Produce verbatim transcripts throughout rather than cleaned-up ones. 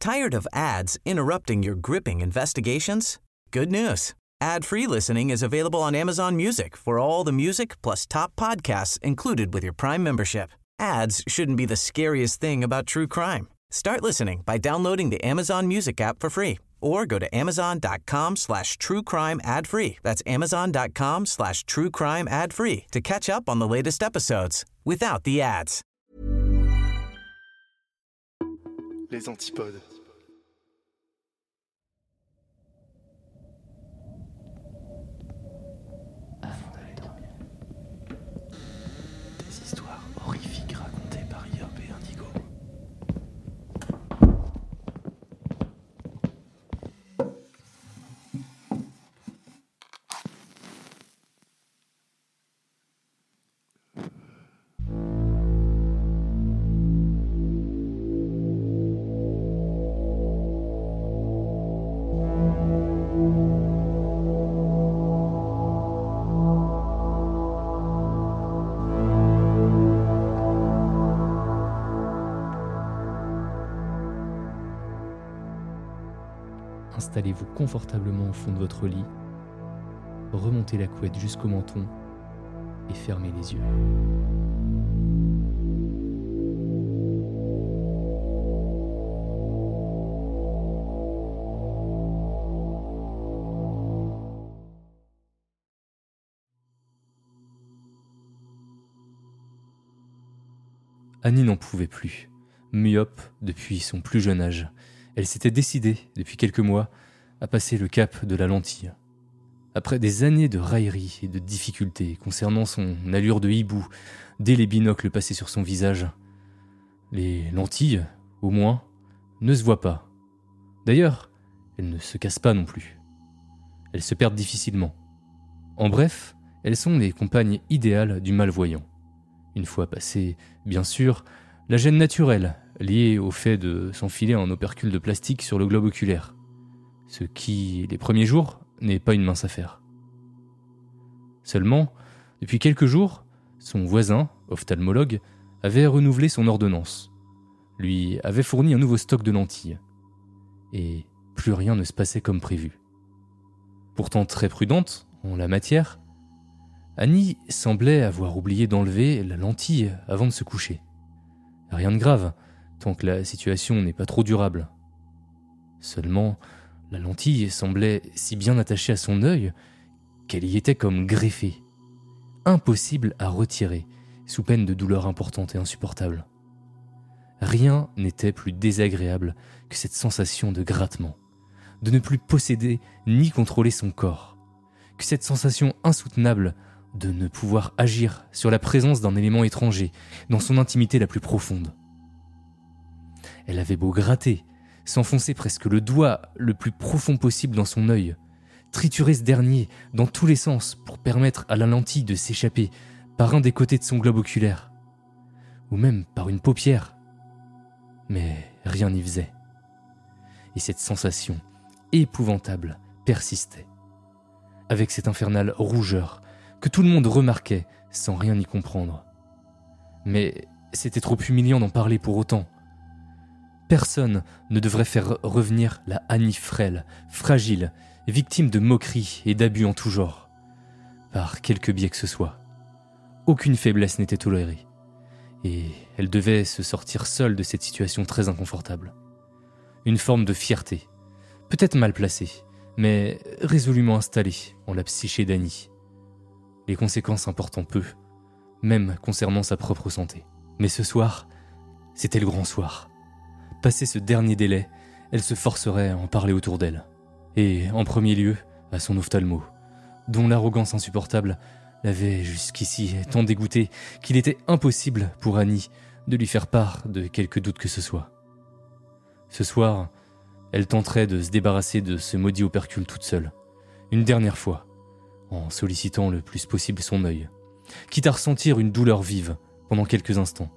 Tired of ads interrupting your gripping investigations? Good news. Ad-free listening is available on Amazon Music for all the music plus top podcasts included with your Prime membership. Ads shouldn't be the scariest thing about true crime. Start listening by downloading the Amazon Music app for free or go to amazon.com slash true crime ad free. That's amazon.com slash true crime ad free to catch up on the latest episodes without the ads. Les antipodes. Avant d'aller dormir. Des histoires horrifiques racontées par Yob et Indigo. Installez-vous confortablement au fond de votre lit, remontez la couette jusqu'au menton et fermez les yeux. Annie n'en pouvait plus, myope depuis son plus jeune âge. Elle s'était décidée, depuis quelques mois, à passer le cap de la lentille. Après des années de railleries et de difficultés concernant son allure de hibou, dès les binocles passés sur son visage, les lentilles, au moins, ne se voient pas. D'ailleurs, elles ne se cassent pas non plus. Elles se perdent difficilement. En bref, elles sont les compagnes idéales du malvoyant. Une fois passée, bien sûr, la gêne naturelle, liée au fait de s'enfiler un opercule de plastique sur le globe oculaire. Ce qui, les premiers jours, n'est pas une mince affaire. Seulement, depuis quelques jours, son voisin, ophtalmologue, avait renouvelé son ordonnance, lui avait fourni un nouveau stock de lentilles. Et plus rien ne se passait comme prévu. Pourtant très prudente en la matière, Annie semblait avoir oublié d'enlever la lentille avant de se coucher. Rien de grave, tant que la situation n'est pas trop durable. Seulement, la lentille semblait si bien attachée à son œil qu'elle y était comme greffée. Impossible à retirer, sous peine de douleur importante et insupportable. Rien n'était plus désagréable que cette sensation de grattement, de ne plus posséder ni contrôler son corps, que cette sensation insoutenable de ne pouvoir agir sur la présence d'un élément étranger dans son intimité la plus profonde. Elle avait beau gratter, s'enfoncer presque le doigt le plus profond possible dans son œil, triturer ce dernier dans tous les sens pour permettre à la lentille de s'échapper par un des côtés de son globe oculaire, ou même par une paupière. Mais rien n'y faisait. Et cette sensation épouvantable persistait, avec cette infernale rougeur que tout le monde remarquait sans rien y comprendre. Mais c'était trop humiliant d'en parler pour autant. Personne ne devrait faire revenir la Annie frêle, fragile, victime de moqueries et d'abus en tout genre, par quelque biais que ce soit. Aucune faiblesse n'était tolérée, et elle devait se sortir seule de cette situation très inconfortable. Une forme de fierté, peut-être mal placée, mais résolument installée en la psyché d'Annie. Les conséquences important peu, même concernant sa propre santé. Mais ce soir, c'était le grand soir. Passé ce dernier délai, elle se forcerait à en parler autour d'elle. Et, en premier lieu, à son ophtalmo, dont l'arrogance insupportable l'avait jusqu'ici tant dégoûté qu'il était impossible pour Annie de lui faire part de quelque doute que ce soit. Ce soir, elle tenterait de se débarrasser de ce maudit opercule toute seule, une dernière fois, en sollicitant le plus possible son œil, quitte à ressentir une douleur vive pendant quelques instants.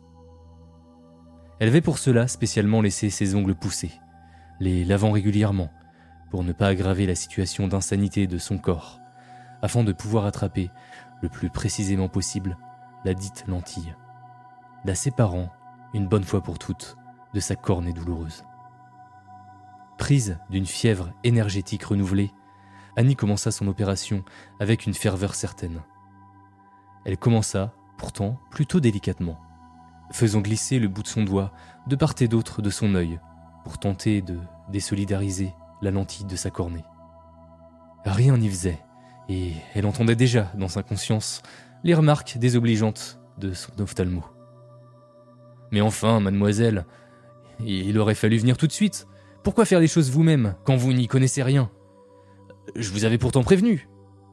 Elle avait pour cela spécialement laissé ses ongles pousser, les lavant régulièrement, pour ne pas aggraver la situation d'insanité de son corps, afin de pouvoir attraper, le plus précisément possible, la dite lentille, la séparant, une bonne fois pour toutes, de sa cornée douloureuse. Prise d'une fièvre énergétique renouvelée, Annie commença son opération avec une ferveur certaine. Elle commença, pourtant, plutôt délicatement, faisant glisser le bout de son doigt de part et d'autre de son œil pour tenter de désolidariser la lentille de sa cornée. Rien n'y faisait, et elle entendait déjà dans sa conscience les remarques désobligeantes de son ophtalmo. « Mais enfin, mademoiselle, il aurait fallu venir tout de suite. Pourquoi faire les choses vous-même quand vous n'y connaissez rien ? Je vous avais pourtant prévenu. »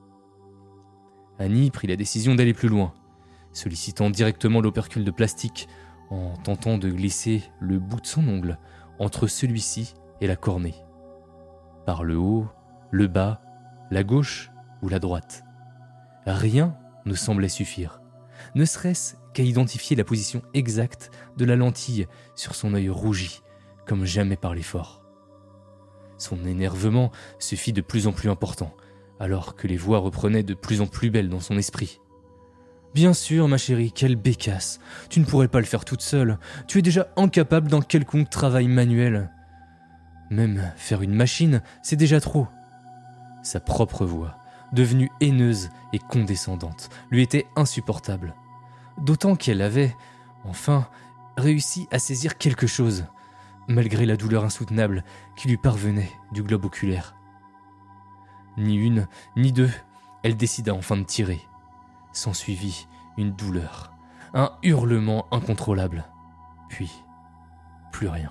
Annie prit la décision d'aller plus loin, sollicitant directement l'opercule de plastique en tentant de glisser le bout de son ongle entre celui-ci et la cornée. Par le haut, le bas, la gauche ou la droite. Rien ne semblait suffire, ne serait-ce qu'à identifier la position exacte de la lentille sur son œil rougi, comme jamais par l'effort. Son énervement se fit de plus en plus important, alors que les voix reprenaient de plus en plus belles dans son esprit. « Bien sûr, ma chérie, quelle bécasse. Tu ne pourrais pas le faire toute seule. Tu es déjà incapable d'un quelconque travail manuel. Même faire une machine, c'est déjà trop. » Sa propre voix, devenue haineuse et condescendante, lui était insupportable. D'autant qu'elle avait, enfin, réussi à saisir quelque chose, malgré la douleur insoutenable qui lui parvenait du globe oculaire. Ni une, ni deux, elle décida enfin de tirer. S'ensuivit une douleur, un hurlement incontrôlable, puis plus rien.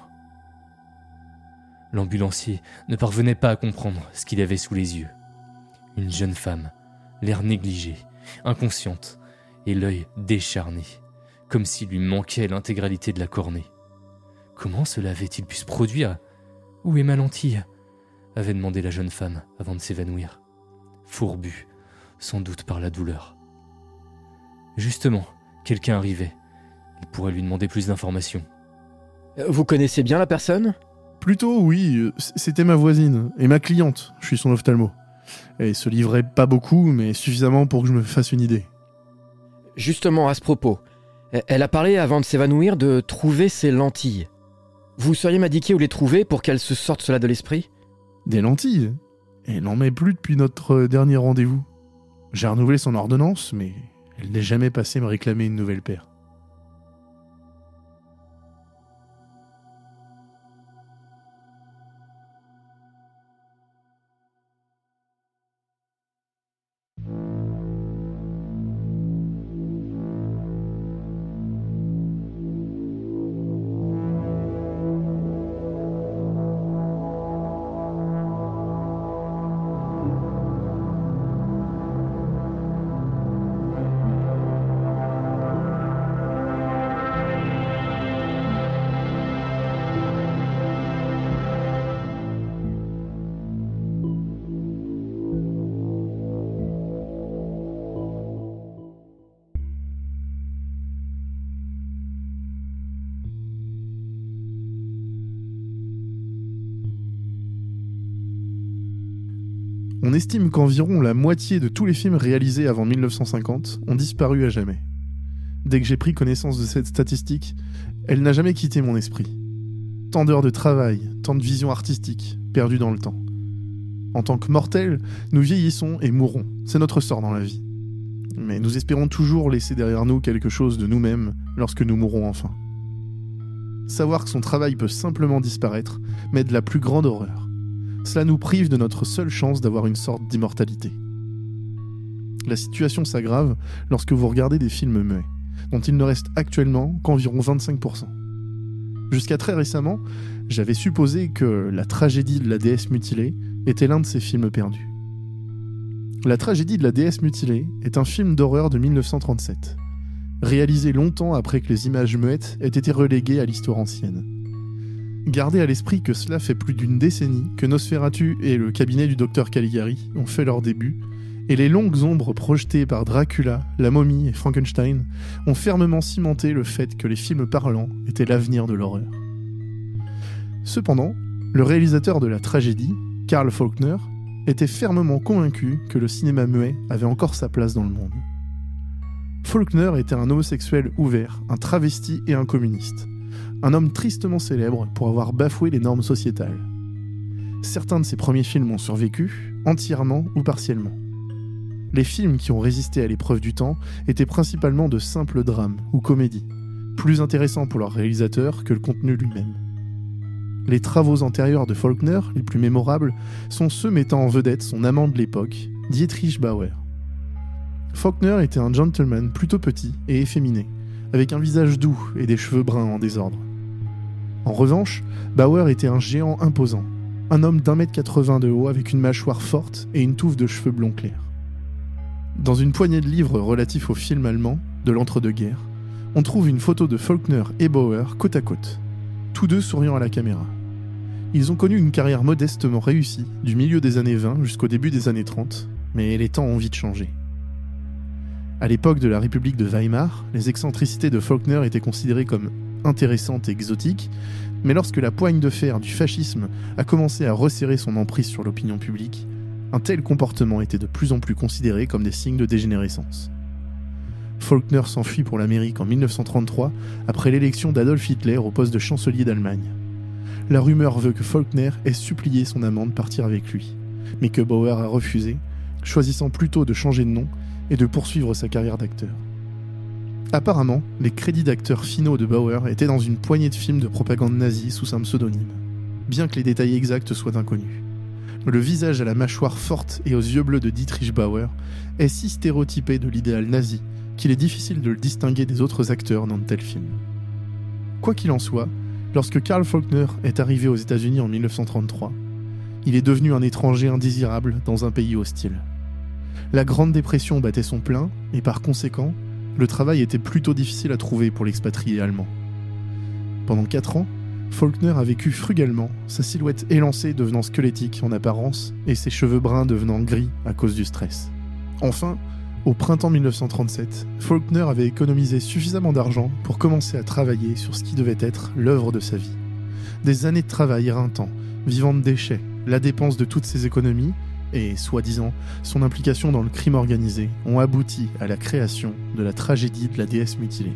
L'ambulancier ne parvenait pas à comprendre ce qu'il avait sous les yeux. Une jeune femme, l'air négligé, inconsciente, et l'œil décharné, comme s'il lui manquait l'intégralité de la cornée. Comment cela avait-il pu se produire ? Où est ma lentille ? Avait demandé la jeune femme avant de s'évanouir, fourbue, sans doute par la douleur. Justement, quelqu'un arrivait. Il pourrait lui demander plus d'informations. Vous connaissez bien la personne ? Plutôt, oui. C'était ma voisine et ma cliente. Je suis son ophtalmo. Elle se livrait pas beaucoup, mais suffisamment pour que je me fasse une idée. Justement, à ce propos, elle a parlé avant de s'évanouir de trouver ses lentilles. Vous sauriez m'indiquer où les trouver pour qu'elle se sorte cela de l'esprit ? Des lentilles ? Elle n'en met plus depuis notre dernier rendez-vous. J'ai renouvelé son ordonnance, mais elle n'est jamais passée me réclamer une nouvelle paire. On estime qu'environ la moitié de tous les films réalisés avant mille neuf cent cinquante ont disparu à jamais. Dès que j'ai pris connaissance de cette statistique, elle n'a jamais quitté mon esprit. Tant d'heures de travail, tant de vision artistique, perdues dans le temps. En tant que mortels, nous vieillissons et mourrons, c'est notre sort dans la vie. Mais nous espérons toujours laisser derrière nous quelque chose de nous-mêmes lorsque nous mourrons enfin. Savoir que son travail peut simplement disparaître m'est de la plus grande horreur. Cela nous prive de notre seule chance d'avoir une sorte d'immortalité. La situation s'aggrave lorsque vous regardez des films muets, dont il ne reste actuellement qu'environ vingt-cinq pour cent. Jusqu'à très récemment, j'avais supposé que La tragédie de la déesse mutilée était l'un de ces films perdus. La tragédie de la déesse mutilée est un film d'horreur de mille neuf cent trente-sept, réalisé longtemps après que les images muettes aient été reléguées à l'histoire ancienne. Gardez à l'esprit que cela fait plus d'une décennie que Nosferatu et le cabinet du docteur Caligari ont fait leur début, et les longues ombres projetées par Dracula, la momie et Frankenstein ont fermement cimenté le fait que les films parlants étaient l'avenir de l'horreur. Cependant, le réalisateur de la tragédie, Carl Faulkner, était fermement convaincu que le cinéma muet avait encore sa place dans le monde. Faulkner était un homosexuel ouvert, un travesti et un communiste. Un homme tristement célèbre pour avoir bafoué les normes sociétales. Certains de ses premiers films ont survécu, entièrement ou partiellement. Les films qui ont résisté à l'épreuve du temps étaient principalement de simples drames ou comédies, plus intéressants pour leur réalisateur que le contenu lui-même. Les travaux antérieurs de Faulkner, les plus mémorables, sont ceux mettant en vedette son amant de l'époque, Dietrich Bauer. Faulkner était un gentleman plutôt petit et efféminé, avec un visage doux et des cheveux bruns en désordre. En revanche, Bauer était un géant imposant, un homme d'un mètre quatre-vingts de haut avec une mâchoire forte et une touffe de cheveux blonds clairs. Dans une poignée de livres relatifs au film allemand de l'entre-deux-guerres, on trouve une photo de Faulkner et Bauer côte à côte, tous deux souriant à la caméra. Ils ont connu une carrière modestement réussie, du milieu des années vingt jusqu'au début des années trente, mais les temps ont vite changé. À l'époque de la République de Weimar, les excentricités de Faulkner étaient considérées comme intéressantes et exotiques, mais lorsque la poigne de fer du fascisme a commencé à resserrer son emprise sur l'opinion publique, un tel comportement était de plus en plus considéré comme des signes de dégénérescence. Faulkner s'enfuit pour l'Amérique en dix-neuf cent trente-trois après l'élection d'Adolf Hitler au poste de chancelier d'Allemagne. La rumeur veut que Faulkner ait supplié son amant de partir avec lui, mais que Bauer a refusé, choisissant plutôt de changer de nom et de poursuivre sa carrière d'acteur. Apparemment, les crédits d'acteurs finaux de Bauer étaient dans une poignée de films de propagande nazie sous un pseudonyme, bien que les détails exacts soient inconnus. Le visage à la mâchoire forte et aux yeux bleus de Dietrich Bauer est si stéréotypé de l'idéal nazi qu'il est difficile de le distinguer des autres acteurs dans de tels films. Quoi qu'il en soit, lorsque Karl Faulkner est arrivé aux États-Unis en dix-neuf cent trente-trois, il est devenu un étranger indésirable dans un pays hostile. La Grande Dépression battait son plein, et par conséquent, le travail était plutôt difficile à trouver pour l'expatrié allemand. Pendant quatre ans, Faulkner a vécu frugalement, sa silhouette élancée devenant squelettique en apparence, et ses cheveux bruns devenant gris à cause du stress. Enfin, au printemps dix-neuf cent trente-sept, Faulkner avait économisé suffisamment d'argent pour commencer à travailler sur ce qui devait être l'œuvre de sa vie. Des années de travail éreintant, vivant de déchets, la dépense de toutes ses économies, et, soi-disant, son implication dans le crime organisé ont abouti à la création de la tragédie de la déesse mutilée.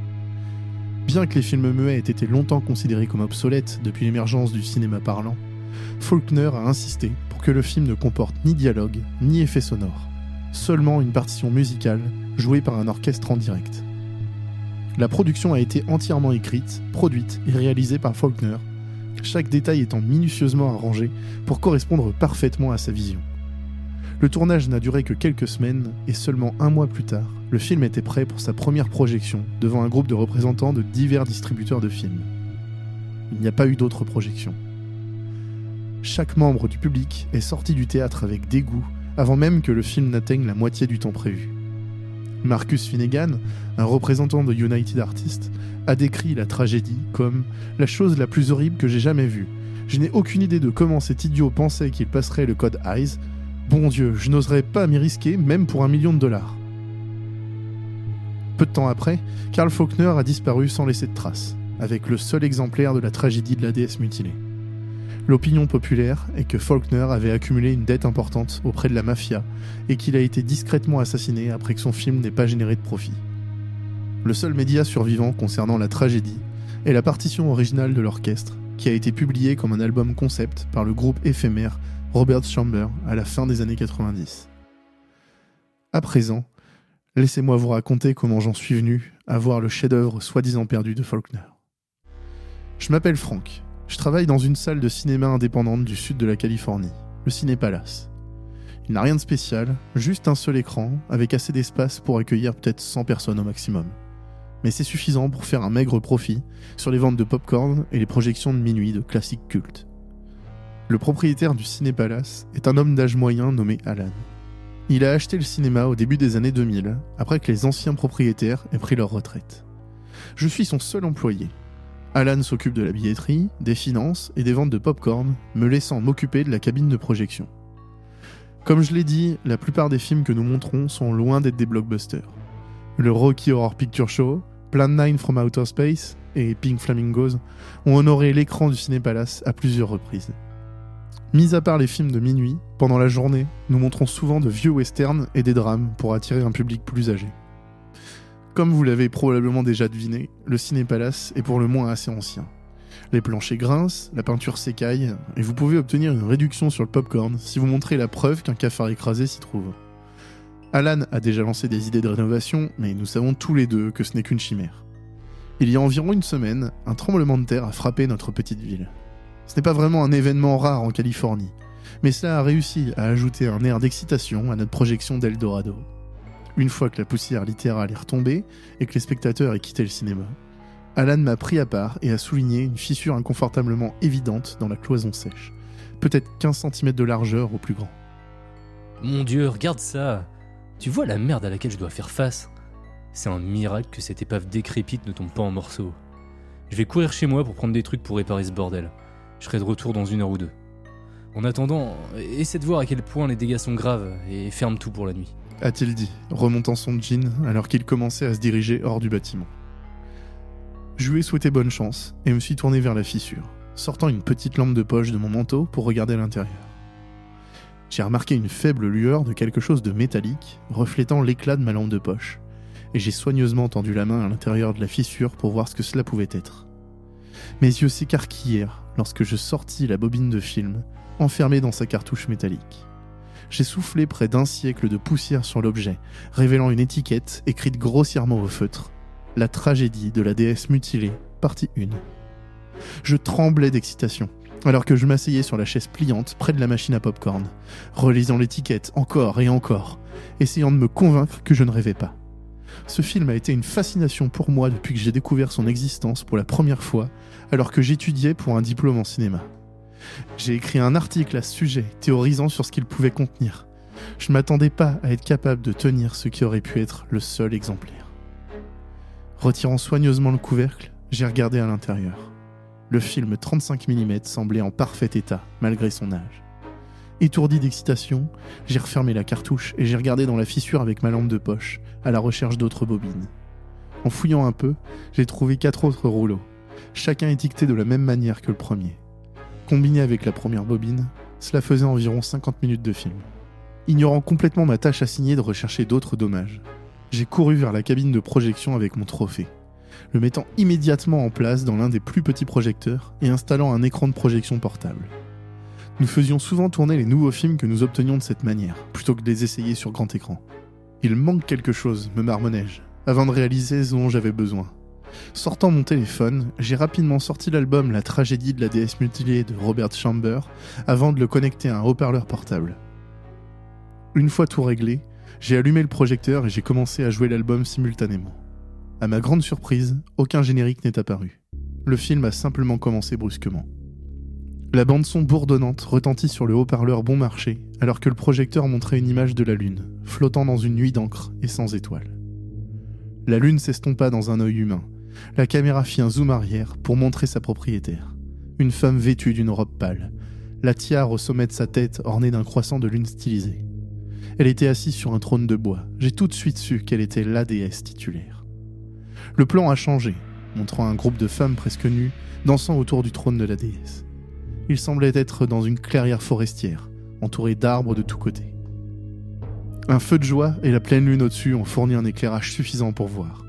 Bien que les films muets aient été longtemps considérés comme obsolètes depuis l'émergence du cinéma parlant, Faulkner a insisté pour que le film ne comporte ni dialogue, ni effets sonores, seulement une partition musicale jouée par un orchestre en direct. La production a été entièrement écrite, produite et réalisée par Faulkner, chaque détail étant minutieusement arrangé pour correspondre parfaitement à sa vision. Le tournage n'a duré que quelques semaines et seulement un mois plus tard, le film était prêt pour sa première projection devant un groupe de représentants de divers distributeurs de films. Il n'y a pas eu d'autres projections. Chaque membre du public est sorti du théâtre avec dégoût avant même que le film n'atteigne la moitié du temps prévu. Marcus Finnegan, un représentant de United Artists, a décrit la tragédie comme « la chose la plus horrible que j'ai jamais vue. Je n'ai aucune idée de comment cet idiot pensait qu'il passerait le code Eyes. Bon Dieu, je n'oserais pas m'y risquer, même pour un million de dollars. » Peu de temps après, Karl Faulkner a disparu sans laisser de traces, avec le seul exemplaire de la tragédie de la déesse mutilée. L'opinion populaire est que Faulkner avait accumulé une dette importante auprès de la mafia et qu'il a été discrètement assassiné après que son film n'ait pas généré de profit. Le seul média survivant concernant la tragédie est la partition originale de l'orchestre, qui a été publiée comme un album concept par le groupe éphémère Robert Chamber à la fin des années quatre-vingt-dix. À présent, laissez-moi vous raconter comment j'en suis venu à voir le chef-d'œuvre soi-disant perdu de Faulkner. Je m'appelle Franck. Je travaille dans une salle de cinéma indépendante du sud de la Californie, le Ciné Palace. Il n'a rien de spécial, juste un seul écran, avec assez d'espace pour accueillir peut-être cent personnes au maximum. Mais c'est suffisant pour faire un maigre profit sur les ventes de pop-corn et les projections de minuit de classiques cultes. Le propriétaire du Ciné Palace est un homme d'âge moyen nommé Alan. Il a acheté le cinéma au début des années deux mille, après que les anciens propriétaires aient pris leur retraite. Je suis son seul employé. Alan s'occupe de la billetterie, des finances et des ventes de pop-corn, me laissant m'occuper de la cabine de projection. Comme je l'ai dit, la plupart des films que nous montrons sont loin d'être des blockbusters. Le Rocky Horror Picture Show, Plan nine from Outer Space et Pink Flamingos ont honoré l'écran du Ciné Palace à plusieurs reprises. Mis à part les films de minuit, pendant la journée, nous montrons souvent de vieux westerns et des drames pour attirer un public plus âgé. Comme vous l'avez probablement déjà deviné, le Ciné Palace est pour le moins assez ancien. Les planchers grincent, la peinture s'écaille, et vous pouvez obtenir une réduction sur le popcorn si vous montrez la preuve qu'un cafard écrasé s'y trouve. Alan a déjà lancé des idées de rénovation, mais nous savons tous les deux que ce n'est qu'une chimère. Il y a environ une semaine, un tremblement de terre a frappé notre petite ville. Ce n'est pas vraiment un événement rare en Californie, mais cela a réussi à ajouter un air d'excitation à notre projection d'Eldorado. Une fois que la poussière littérale est retombée et que les spectateurs aient quitté le cinéma, Alan m'a pris à part et a souligné une fissure inconfortablement évidente dans la cloison sèche, peut-être quinze centimètres de largeur au plus grand. Mon Dieu, regarde ça! Tu vois la merde à laquelle je dois faire face? C'est un miracle que cette épave décrépite ne tombe pas en morceaux. Je vais courir chez moi pour prendre des trucs pour réparer ce bordel. Je serai de retour dans une heure ou deux. En attendant, essaie de voir à quel point les dégâts sont graves et ferme tout pour la nuit. A-t-il dit, remontant son jean alors qu'il commençait à se diriger hors du bâtiment. Je lui ai souhaité bonne chance et me suis tourné vers la fissure, sortant une petite lampe de poche de mon manteau pour regarder à l'intérieur. J'ai remarqué une faible lueur de quelque chose de métallique, reflétant l'éclat de ma lampe de poche, et j'ai soigneusement tendu la main à l'intérieur de la fissure pour voir ce que cela pouvait être. Mes yeux s'écarquillèrent lorsque je sortis la bobine de film, enfermée dans sa cartouche métallique. J'ai soufflé près d'un siècle de poussière sur l'objet, révélant une étiquette écrite grossièrement au feutre. La tragédie de la déesse mutilée, partie un. Je tremblais d'excitation, alors que je m'asseyais sur la chaise pliante près de la machine à popcorn, relisant l'étiquette encore et encore, essayant de me convaincre que je ne rêvais pas. Ce film a été une fascination pour moi depuis que j'ai découvert son existence pour la première fois, alors que j'étudiais pour un diplôme en cinéma. J'ai écrit un article à ce sujet, théorisant sur ce qu'il pouvait contenir. Je ne m'attendais pas à être capable de tenir ce qui aurait pu être le seul exemplaire. Retirant soigneusement le couvercle, j'ai regardé à l'intérieur. Le film trente-cinq millimètres semblait en parfait état, malgré son âge. Étourdi d'excitation, j'ai refermé la cartouche et j'ai regardé dans la fissure avec ma lampe de poche, à la recherche d'autres bobines. En fouillant un peu, j'ai trouvé quatre autres rouleaux, chacun étiqueté de la même manière que le premier. Combiné avec la première bobine, cela faisait environ cinquante minutes de film. Ignorant complètement ma tâche assignée de rechercher d'autres dommages, j'ai couru vers la cabine de projection avec mon trophée, le mettant immédiatement en place dans l'un des plus petits projecteurs et installant un écran de projection portable. Nous faisions souvent tourner les nouveaux films que nous obtenions de cette manière, plutôt que de les essayer sur grand écran. Il manque quelque chose, me marmonnai-je, avant de réaliser ce dont j'avais besoin. Sortant mon téléphone, j'ai rapidement sorti l'album La tragédie de la déesse mutilée de Robert Chamber avant de le connecter à un haut-parleur portable. Une fois tout réglé, j'ai allumé le projecteur et j'ai commencé à jouer l'album simultanément. À ma grande surprise, aucun générique n'est apparu. Le film a simplement commencé brusquement. La bande-son bourdonnante retentit sur le haut-parleur bon marché, alors que le projecteur montrait une image de la lune, flottant dans une nuit d'encre et sans étoiles. La lune s'estompa dans un œil humain. La caméra fit un zoom arrière pour montrer sa propriétaire. Une femme vêtue d'une robe pâle, la tiare au sommet de sa tête ornée d'un croissant de lune stylisé. Elle était assise sur un trône de bois. J'ai tout de suite su qu'elle était la déesse titulaire. Le plan a changé, montrant un groupe de femmes presque nues dansant autour du trône de la déesse. Il semblait être dans une clairière forestière, entourée d'arbres de tous côtés. Un feu de joie et la pleine lune au-dessus ont fourni un éclairage suffisant pour voir.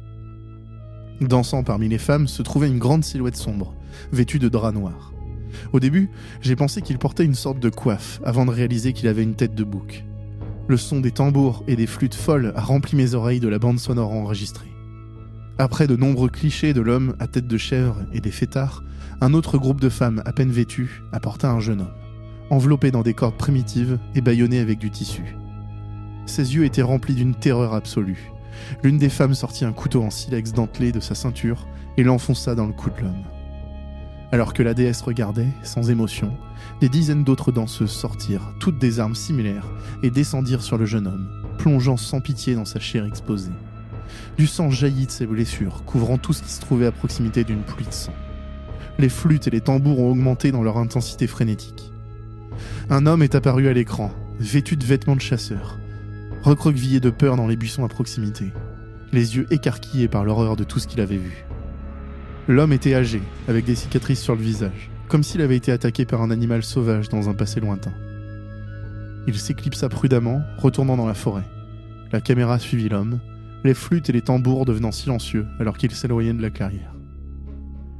Dansant parmi les femmes se trouvait une grande silhouette sombre, vêtue de drap noir. Au début, j'ai pensé qu'il portait une sorte de coiffe, avant de réaliser qu'il avait une tête de bouc. Le son des tambours et des flûtes folles a rempli mes oreilles de la bande sonore enregistrée. Après de nombreux clichés de l'homme à tête de chèvre et des fêtards, un autre groupe de femmes à peine vêtues apporta un jeune homme, enveloppé dans des cordes primitives et bâillonné avec du tissu. Ses yeux étaient remplis d'une terreur absolue. L'une des femmes sortit un couteau en silex dentelé de sa ceinture et l'enfonça dans le cou de l'homme. Alors que la déesse regardait, sans émotion, des dizaines d'autres danseuses sortirent, toutes des armes similaires, et descendirent sur le jeune homme, plongeant sans pitié dans sa chair exposée. Du sang jaillit de ses blessures, couvrant tout ce qui se trouvait à proximité d'une pluie de sang. Les flûtes et les tambours ont augmenté dans leur intensité frénétique. Un homme est apparu à l'écran, vêtu de vêtements de chasseur, recroquevillé de peur dans les buissons à proximité, les yeux écarquillés par l'horreur de tout ce qu'il avait vu. L'homme était âgé, avec des cicatrices sur le visage, comme s'il avait été attaqué par un animal sauvage dans un passé lointain. Il s'éclipsa prudemment, retournant dans la forêt. La caméra suivit l'homme, les flûtes et les tambours devenant silencieux alors qu'il s'éloignait de la clairière.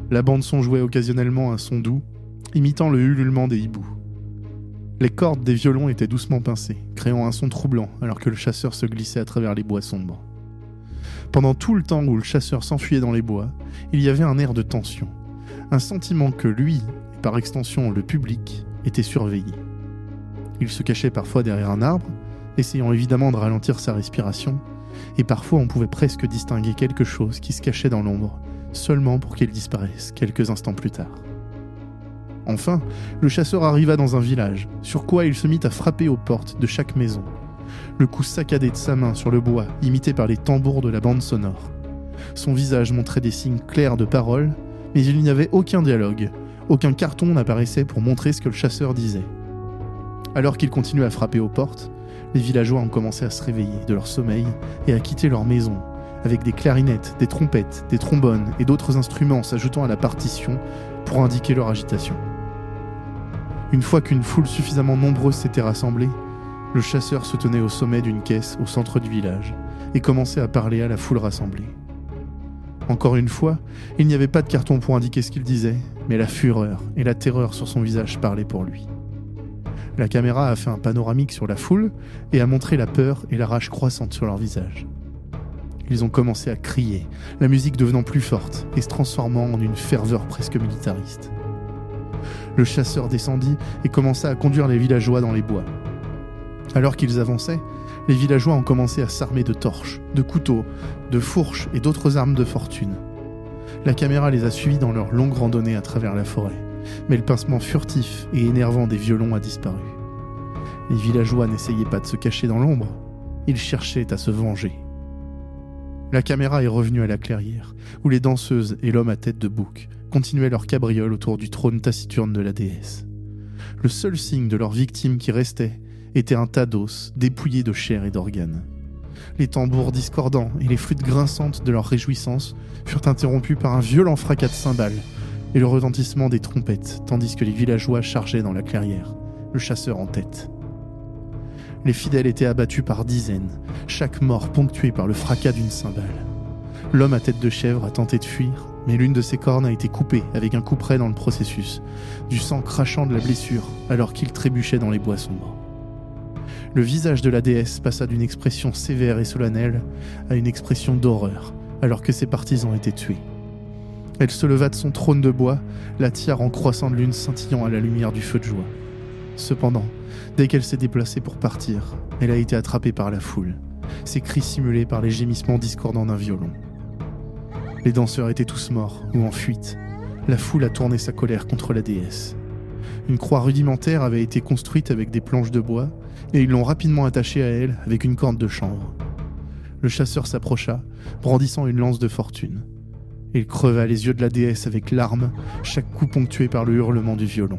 La bande-son jouait occasionnellement un son doux, imitant le ululement des hiboux. Les cordes des violons étaient doucement pincées, créant un son troublant alors que le chasseur se glissait à travers les bois sombres. Pendant tout le temps où le chasseur s'enfuyait dans les bois, il y avait un air de tension, un sentiment que lui, et par extension le public, était surveillé. Il se cachait parfois derrière un arbre, essayant évidemment de ralentir sa respiration, et parfois on pouvait presque distinguer quelque chose qui se cachait dans l'ombre, seulement pour qu'il disparaisse quelques instants plus tard. Enfin, le chasseur arriva dans un village, sur quoi il se mit à frapper aux portes de chaque maison, le coup saccadé de sa main sur le bois, imité par les tambours de la bande sonore. Son visage montrait des signes clairs de parole, mais il n'y avait aucun dialogue, aucun carton n'apparaissait pour montrer ce que le chasseur disait. Alors qu'il continuait à frapper aux portes, les villageois ont commencé à se réveiller de leur sommeil et à quitter leur maison, avec des clarinettes, des trompettes, des trombones et d'autres instruments s'ajoutant à la partition pour indiquer leur agitation. Une fois qu'une foule suffisamment nombreuse s'était rassemblée, le chasseur se tenait au sommet d'une caisse au centre du village et commençait à parler à la foule rassemblée. Encore une fois, il n'y avait pas de carton pour indiquer ce qu'il disait, mais la fureur et la terreur sur son visage parlaient pour lui. La caméra a fait un panoramique sur la foule et a montré la peur et la rage croissante sur leur visage. Ils ont commencé à crier, la musique devenant plus forte et se transformant en une ferveur presque militariste. Le chasseur descendit et commença à conduire les villageois dans les bois. Alors qu'ils avançaient, les villageois ont commencé à s'armer de torches, de couteaux, de fourches et d'autres armes de fortune. La caméra les a suivis dans leur longue randonnée à travers la forêt, mais le pincement furtif et énervant des violons a disparu. Les villageois n'essayaient pas de se cacher dans l'ombre, ils cherchaient à se venger. La caméra est revenue à la clairière, où les danseuses et l'homme à tête de bouc continuaient leur cabriole autour du trône taciturne de la déesse. Le seul signe de leur victime qui restait était un tas d'os dépouillé de chair et d'organes. Les tambours discordants et les flûtes grinçantes de leur réjouissance furent interrompus par un violent fracas de cymbales et le retentissement des trompettes, tandis que les villageois chargeaient dans la clairière, le chasseur en tête. Les fidèles étaient abattus par dizaines, chaque mort ponctué par le fracas d'une cymbale. L'homme à tête de chèvre a tenté de fuir, mais l'une de ses cornes a été coupée avec un coup près dans le processus, du sang crachant de la blessure alors qu'il trébuchait dans les bois sombres. Le visage de la déesse passa d'une expression sévère et solennelle à une expression d'horreur, alors que ses partisans étaient tués. Elle se leva de son trône de bois, la tiare en croissant de lune scintillant à la lumière du feu de joie. Cependant, dès qu'elle s'est déplacée pour partir, elle a été attrapée par la foule, ses cris simulés par les gémissements discordants d'un violon. Les danseurs étaient tous morts ou en fuite. La foule a tourné sa colère contre la déesse. Une croix rudimentaire avait été construite avec des planches de bois et ils l'ont rapidement attachée à elle avec une corde de chanvre. Le chasseur s'approcha, brandissant une lance de fortune. Il creva les yeux de la déesse avec larmes, chaque coup ponctué par le hurlement du violon.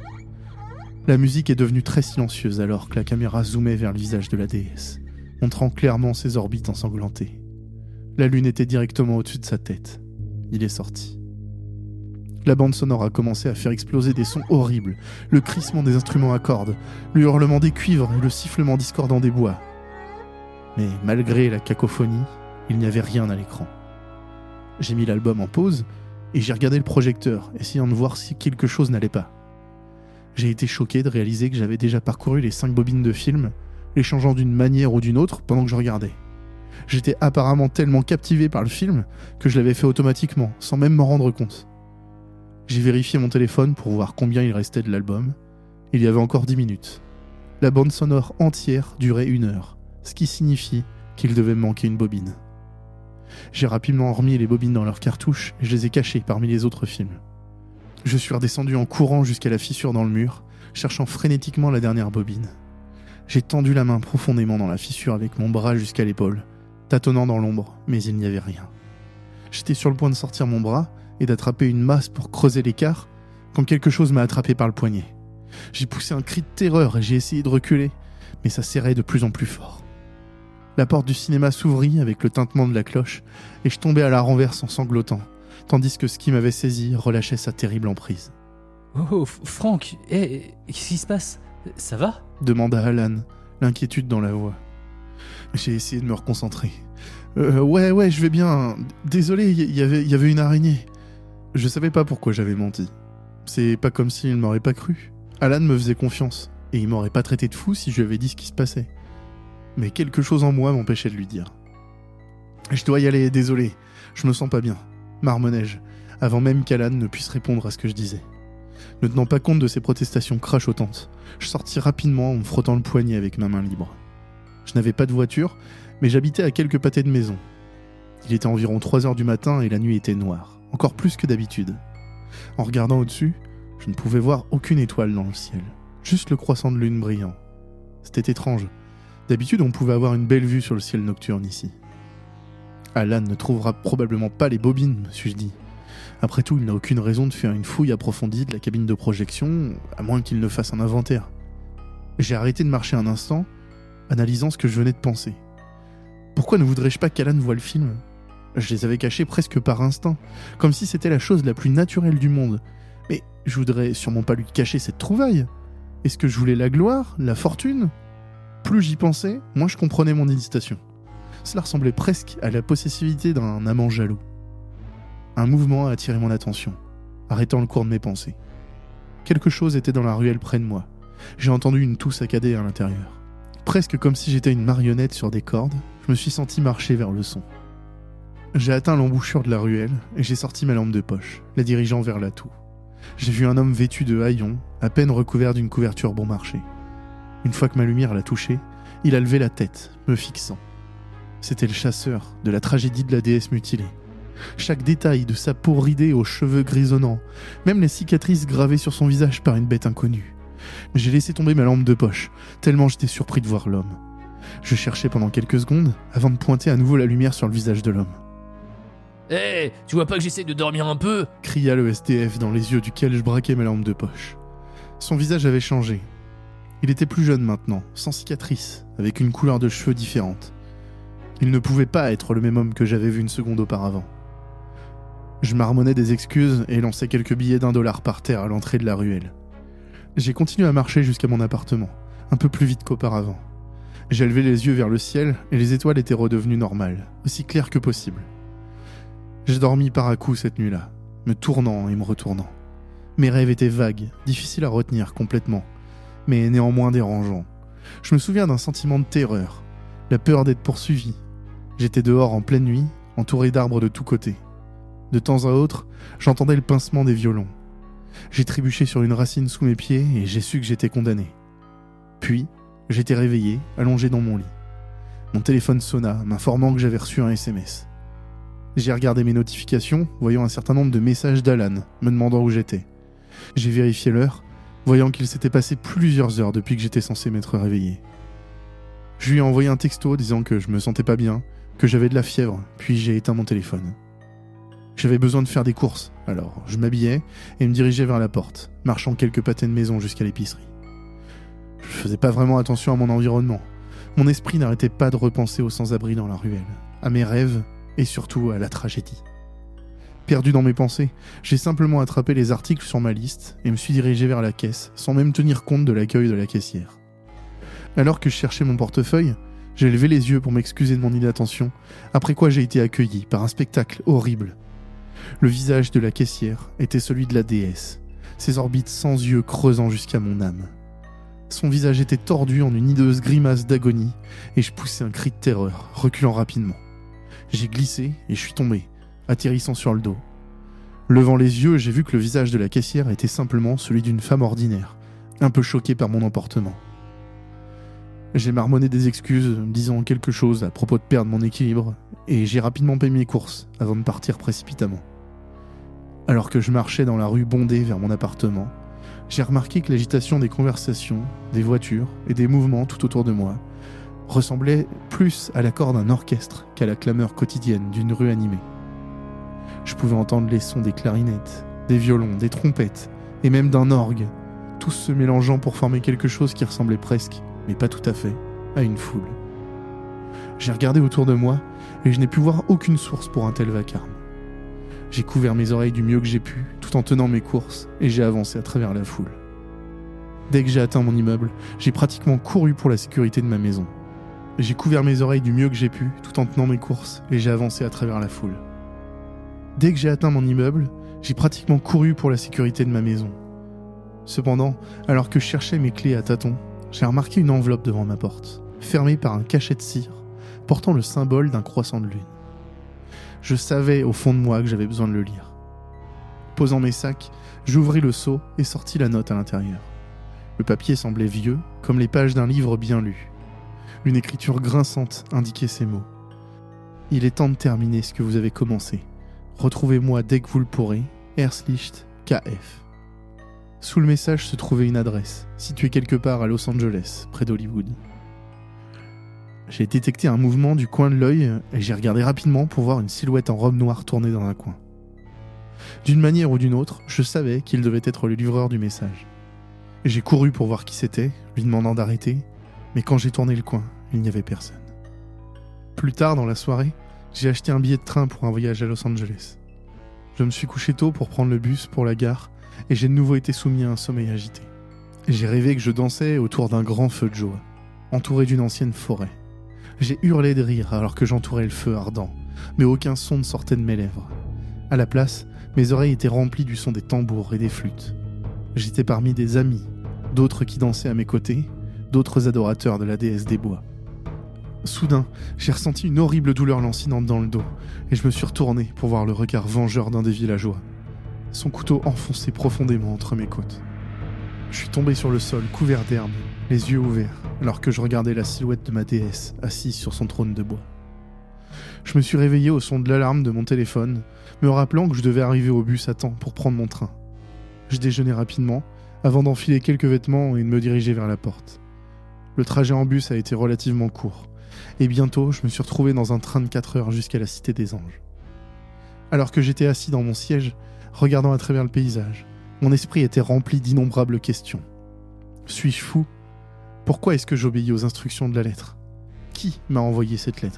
La musique est devenue très silencieuse alors que la caméra zoomait vers le visage de la déesse, montrant clairement ses orbites ensanglantées. La lune était directement au-dessus de sa tête. Il est sorti. La bande sonore a commencé à faire exploser des sons horribles, le crissement des instruments à cordes, le hurlement des cuivres et le sifflement discordant des bois. Mais malgré la cacophonie, il n'y avait rien à l'écran. J'ai mis l'album en pause et j'ai regardé le projecteur, essayant de voir si quelque chose n'allait pas. J'ai été choqué de réaliser que j'avais déjà parcouru les cinq bobines de film, les changeant d'une manière ou d'une autre pendant que je regardais. J'étais apparemment tellement captivé par le film que je l'avais fait automatiquement, sans même m'en rendre compte. J'ai vérifié mon téléphone pour voir combien il restait de l'album. Il y avait encore dix minutes. La bande sonore entière durait une heure, ce qui signifie qu'il devait me manquer une bobine. J'ai rapidement remis les bobines dans leurs cartouches et je les ai cachées parmi les autres films. Je suis redescendu en courant jusqu'à la fissure dans le mur, cherchant frénétiquement la dernière bobine. J'ai tendu la main profondément dans la fissure avec mon bras jusqu'à l'épaule, tâtonnant dans l'ombre, mais il n'y avait rien. J'étais sur le point de sortir mon bras et d'attraper une masse pour creuser l'écart, quand quelque chose m'a attrapé par le poignet. J'ai poussé un cri de terreur et j'ai essayé de reculer, mais ça serrait de plus en plus fort. La porte du cinéma s'ouvrit avec le tintement de la cloche et je tombais à la renverse en sanglotant, tandis que ce qui m'avait saisi relâchait sa terrible emprise. « Oh, Franck, hey, qu'est-ce qui se passe ? Ça va ?» demanda Alan, l'inquiétude dans la voix. J'ai essayé de me reconcentrer. Euh, ouais, ouais, je vais bien. Désolé, il y avait, y avait une araignée. Je savais pas pourquoi j'avais menti. C'est pas comme s'il m'aurait pas cru. Alan me faisait confiance, et il m'aurait pas traité de fou si je lui avais dit ce qui se passait. Mais quelque chose en moi m'empêchait de lui dire. Je dois y aller, désolé, je me sens pas bien, marmonnai-je, avant même qu'Alan ne puisse répondre à ce que je disais. Ne tenant pas compte de ses protestations crachotantes, je sortis rapidement en me frottant le poignet avec ma main libre. Je n'avais pas de voiture, mais j'habitais à quelques pâtés de maison. Il était environ trois heures du matin et la nuit était noire, encore plus que d'habitude. En regardant au-dessus, je ne pouvais voir aucune étoile dans le ciel, juste le croissant de lune brillant. C'était étrange. D'habitude, on pouvait avoir une belle vue sur le ciel nocturne ici. Alan ne trouvera probablement pas les bobines, me suis-je dit. Après tout, il n'a aucune raison de faire une fouille approfondie de la cabine de projection, à moins qu'il ne fasse un inventaire. J'ai arrêté de marcher un instant, analysant ce que je venais de penser. Pourquoi ne voudrais-je pas qu'Alan voie le film ? Je les avais cachés presque par instinct, comme si c'était la chose la plus naturelle du monde. Mais je voudrais sûrement pas lui cacher cette trouvaille. Est-ce que je voulais la gloire, la fortune ? Plus j'y pensais, moins je comprenais mon hésitation. Cela ressemblait presque à la possessivité d'un amant jaloux. Un mouvement a attiré mon attention, arrêtant le cours de mes pensées. Quelque chose était dans la ruelle près de moi. J'ai entendu une toux saccadée à l'intérieur. Presque comme si j'étais une marionnette sur des cordes, je me suis senti marcher vers le son. J'ai atteint l'embouchure de la ruelle et j'ai sorti ma lampe de poche, la dirigeant vers la toux. J'ai vu un homme vêtu de haillons, à peine recouvert d'une couverture bon marché. Une fois que ma lumière l'a touché, il a levé la tête, me fixant. C'était le chasseur de la tragédie de la déesse mutilée. Chaque détail de sa peau ridée aux cheveux grisonnants, même les cicatrices gravées sur son visage par une bête inconnue. J'ai laissé tomber ma lampe de poche, tellement j'étais surpris de voir l'homme. Je cherchais pendant quelques secondes avant de pointer à nouveau la lumière sur le visage de l'homme. Hé, hey, tu vois pas que j'essaie de dormir un peu ? Cria le S D F dans les yeux duquel je braquais ma lampe de poche. Son visage avait changé. Il était plus jeune maintenant, sans cicatrice, avec une couleur de cheveux différente. Il ne pouvait pas être le même homme que j'avais vu une seconde auparavant. Je marmonnais des excuses et lançais quelques billets d'un dollar par terre à l'entrée de la ruelle. J'ai continué à marcher jusqu'à mon appartement, un peu plus vite qu'auparavant. J'ai levé les yeux vers le ciel et les étoiles étaient redevenues normales, aussi claires que possible. J'ai dormi par à coups cette nuit-là, me tournant et me retournant. Mes rêves étaient vagues, difficiles à retenir complètement, mais néanmoins dérangeants. Je me souviens d'un sentiment de terreur, la peur d'être poursuivi. J'étais dehors en pleine nuit, entouré d'arbres de tous côtés. De temps à autre, j'entendais le pincement des violons. J'ai trébuché sur une racine sous mes pieds et j'ai su que j'étais condamné. Puis, j'étais réveillé, allongé dans mon lit. Mon téléphone sonna, m'informant que j'avais reçu un S M S. J'ai regardé mes notifications, voyant un certain nombre de messages d'Alan, me demandant où j'étais. J'ai vérifié l'heure, voyant qu'il s'était passé plusieurs heures depuis que j'étais censé m'être réveillé. Je lui ai envoyé un texto disant que je me sentais pas bien, que j'avais de la fièvre, puis j'ai éteint mon téléphone. J'avais besoin de faire des courses, alors je m'habillais et me dirigeais vers la porte, marchant quelques pâtés de maison jusqu'à l'épicerie. Je faisais pas vraiment attention à mon environnement. Mon esprit n'arrêtait pas de repenser aux sans-abri dans la ruelle, à mes rêves et surtout à la tragédie. Perdu dans mes pensées, j'ai simplement attrapé les articles sur ma liste et me suis dirigé vers la caisse, sans même tenir compte de l'accueil de la caissière. Alors que je cherchais mon portefeuille, j'ai levé les yeux pour m'excuser de mon inattention, après quoi j'ai été accueilli par un spectacle horrible. Le visage de la caissière était celui de la déesse, ses orbites sans yeux creusant jusqu'à mon âme. Son visage était tordu en une hideuse grimace d'agonie, et je poussai un cri de terreur, reculant rapidement. J'ai glissé et je suis tombé, atterrissant sur le dos. Levant les yeux, j'ai vu que le visage de la caissière était simplement celui d'une femme ordinaire, un peu choquée par mon emportement. J'ai marmonné des excuses, disant quelque chose à propos de perdre mon équilibre, et j'ai rapidement payé mes courses avant de partir précipitamment. Alors que je marchais dans la rue bondée vers mon appartement, j'ai remarqué que l'agitation des conversations, des voitures et des mouvements tout autour de moi ressemblait plus à l'accord d'un orchestre qu'à la clameur quotidienne d'une rue animée. Je pouvais entendre les sons des clarinettes, des violons, des trompettes et même d'un orgue, tous se mélangeant pour former quelque chose qui ressemblait presque, mais pas tout à fait, à une foule. J'ai regardé autour de moi et je n'ai pu voir aucune source pour un tel vacarme. J'ai couvert mes oreilles du mieux que j'ai pu, tout en tenant mes courses, et j'ai avancé à travers la foule. Dès que j'ai atteint mon immeuble, j'ai pratiquement couru pour la sécurité de ma maison. J'ai couvert mes oreilles du mieux que j'ai pu, tout en tenant mes courses, et j'ai avancé à travers la foule. Dès que j'ai atteint mon immeuble, J'ai pratiquement couru pour la sécurité de ma maison. Cependant, alors que je cherchais mes clés à tâtons, j'ai remarqué une enveloppe devant ma porte, fermée par un cachet de cire, portant le symbole d'un croissant de lune. Je savais au fond de moi que j'avais besoin de le lire. Posant mes sacs, j'ouvris le seau et sortis la note à l'intérieur. Le papier semblait vieux, comme les pages d'un livre bien lu. Une écriture grinçante indiquait ces mots. « Il est temps de terminer ce que vous avez commencé. Retrouvez-moi dès que vous le pourrez, Herslicht K F. » Sous le message se trouvait une adresse, située quelque part à Los Angeles, près d'Hollywood. J'ai détecté un mouvement du coin de l'œil et j'ai regardé rapidement pour voir une silhouette en robe noire tournée dans un coin. D'une manière ou d'une autre, je savais qu'il devait être le livreur du message. J'ai couru pour voir qui c'était, lui demandant d'arrêter, mais quand j'ai tourné le coin, il n'y avait personne. Plus tard dans la soirée, j'ai acheté un billet de train pour un voyage à Los Angeles. Je me suis couché tôt pour prendre le bus pour la gare et j'ai de nouveau été soumis à un sommeil agité. J'ai rêvé que je dansais autour d'un grand feu de joie, entouré d'une ancienne forêt. J'ai hurlé de rire alors que j'entourais le feu ardent, mais aucun son ne sortait de mes lèvres. À la place, mes oreilles étaient remplies du son des tambours et des flûtes. J'étais parmi des amis, d'autres qui dansaient à mes côtés, d'autres adorateurs de la déesse des bois. Soudain, j'ai ressenti une horrible douleur lancinante dans le dos, et je me suis retourné pour voir le regard vengeur d'un des villageois. Son couteau enfoncé profondément entre mes côtes. Je suis tombé sur le sol, couvert d'herbe, les yeux ouverts, alors que je regardais la silhouette de ma déesse assise sur son trône de bois. Je me suis réveillé au son de l'alarme de mon téléphone, me rappelant que je devais arriver au bus à temps pour prendre mon train. Je déjeunais rapidement, avant d'enfiler quelques vêtements et de me diriger vers la porte. Le trajet en bus a été relativement court, et bientôt je me suis retrouvé dans un train de quatre heures jusqu'à la Cité des Anges. Alors que j'étais assis dans mon siège, regardant à travers le paysage, mon esprit était rempli d'innombrables questions. Suis-je fou ? Pourquoi est-ce que j'obéis aux instructions de la lettre ? Qui m'a envoyé cette lettre ?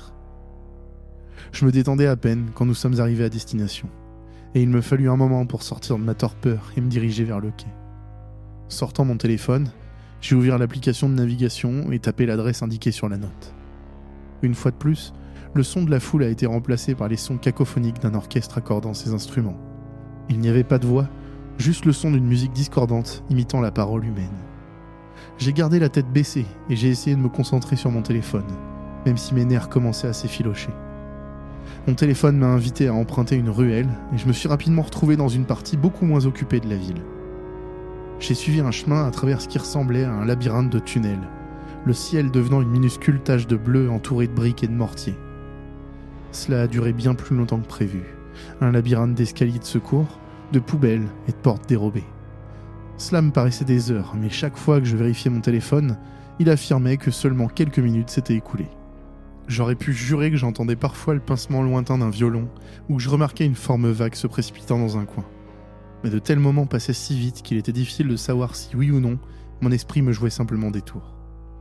Je me détendais à peine quand nous sommes arrivés à destination, et il me fallut un moment pour sortir de ma torpeur et me diriger vers le quai. Sortant mon téléphone, j'ai ouvert l'application de navigation et tapé l'adresse indiquée sur la note. Une fois de plus, le son de la foule a été remplacé par les sons cacophoniques d'un orchestre accordant ses instruments. Il n'y avait pas de voix, juste le son d'une musique discordante imitant la parole humaine. J'ai gardé la tête baissée et j'ai essayé de me concentrer sur mon téléphone, même si mes nerfs commençaient à s'effilocher. Mon téléphone m'a invité à emprunter une ruelle et je me suis rapidement retrouvé dans une partie beaucoup moins occupée de la ville. J'ai suivi un chemin à travers ce qui ressemblait à un labyrinthe de tunnels, le ciel devenant une minuscule tache de bleu entourée de briques et de mortiers. Cela a duré bien plus longtemps que prévu, un labyrinthe d'escaliers de secours, de poubelles et de portes dérobées. Cela me paraissait des heures, mais chaque fois que je vérifiais mon téléphone, il affirmait que seulement quelques minutes s'étaient écoulées. J'aurais pu jurer que j'entendais parfois le pincement lointain d'un violon ou que je remarquais une forme vague se précipitant dans un coin. Mais de tels moments passaient si vite qu'il était difficile de savoir si, oui ou non, mon esprit me jouait simplement des tours.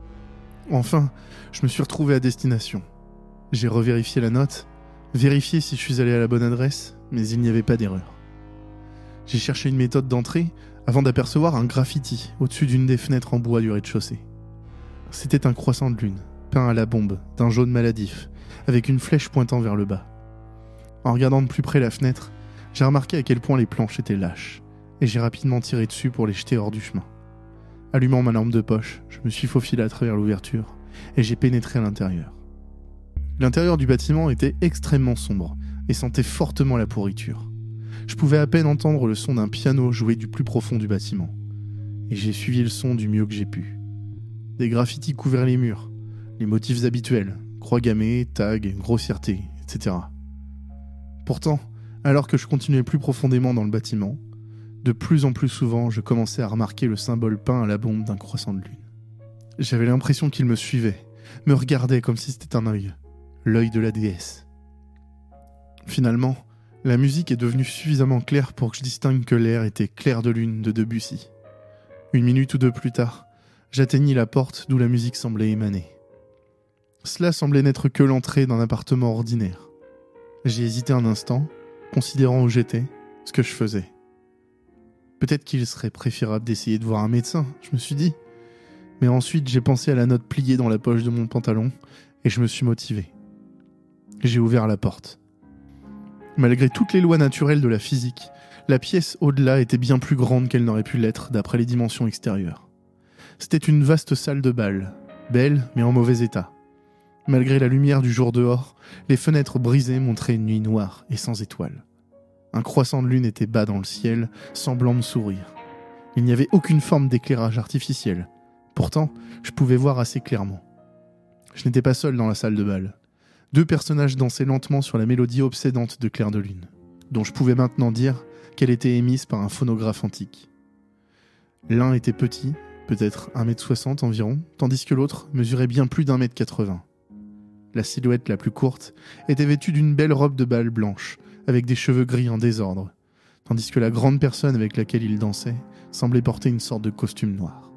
Enfin, je me suis retrouvé à destination. J'ai revérifié la note, vérifié si je suis allé à la bonne adresse, mais il n'y avait pas d'erreur. J'ai cherché une méthode d'entrée avant d'apercevoir un graffiti au-dessus d'une des fenêtres en bois du rez-de-chaussée. C'était un croissant de lune, peint à la bombe, d'un jaune maladif, avec une flèche pointant vers le bas. En regardant de plus près la fenêtre, j'ai remarqué à quel point les planches étaient lâches, et j'ai rapidement tiré dessus pour les jeter hors du chemin. Allumant ma lampe de poche, je me suis faufilé à travers l'ouverture, et j'ai pénétré à l'intérieur. L'intérieur du bâtiment était extrêmement sombre, et sentait fortement la pourriture. Je pouvais à peine entendre le son d'un piano joué du plus profond du bâtiment, et j'ai suivi le son du mieux que j'ai pu. Des graffitis couvraient les murs, les motifs habituels, croix gammées, tags, grossièreté, et cetera. Pourtant, alors que je continuais plus profondément dans le bâtiment, de plus en plus souvent, je commençais à remarquer le symbole peint à la bombe d'un croissant de lune. J'avais l'impression qu'il me suivait, me regardait comme si c'était un œil, l'œil de la déesse. Finalement, la musique est devenue suffisamment claire pour que je distingue que l'air était clair de lune de Debussy. Une minute ou deux plus tard, j'atteignis la porte d'où la musique semblait émaner. Cela semblait n'être que l'entrée d'un appartement ordinaire. J'ai hésité un instant, considérant où j'étais, ce que je faisais. Peut-être qu'il serait préférable d'essayer de voir un médecin, je me suis dit. Mais ensuite, j'ai pensé à la note pliée dans la poche de mon pantalon et je me suis motivé. J'ai ouvert la porte. Malgré toutes les lois naturelles de la physique, La pièce au-delà était bien plus grande qu'elle n'aurait pu l'être d'après les dimensions extérieures. C'était une vaste salle de bal, belle mais en mauvais état. Malgré la lumière du jour dehors, les fenêtres brisées montraient une nuit noire et sans étoiles. Un croissant de lune était bas dans le ciel, semblant me sourire. Il n'y avait aucune forme d'éclairage artificiel. Pourtant, je pouvais voir assez clairement. Je n'étais pas seul dans la salle de bal. Deux personnages dansaient lentement sur la mélodie obsédante de Clair de Lune, dont je pouvais maintenant dire qu'elle était émise par un phonographe antique. L'un était petit, peut-être un mètre soixante environ, tandis que l'autre mesurait bien plus d'un mètre quatre-vingts. La silhouette la plus courte était vêtue d'une belle robe de bal blanche, avec des cheveux gris en désordre, tandis que la grande personne avec laquelle il dansait semblait porter une sorte de costume noir.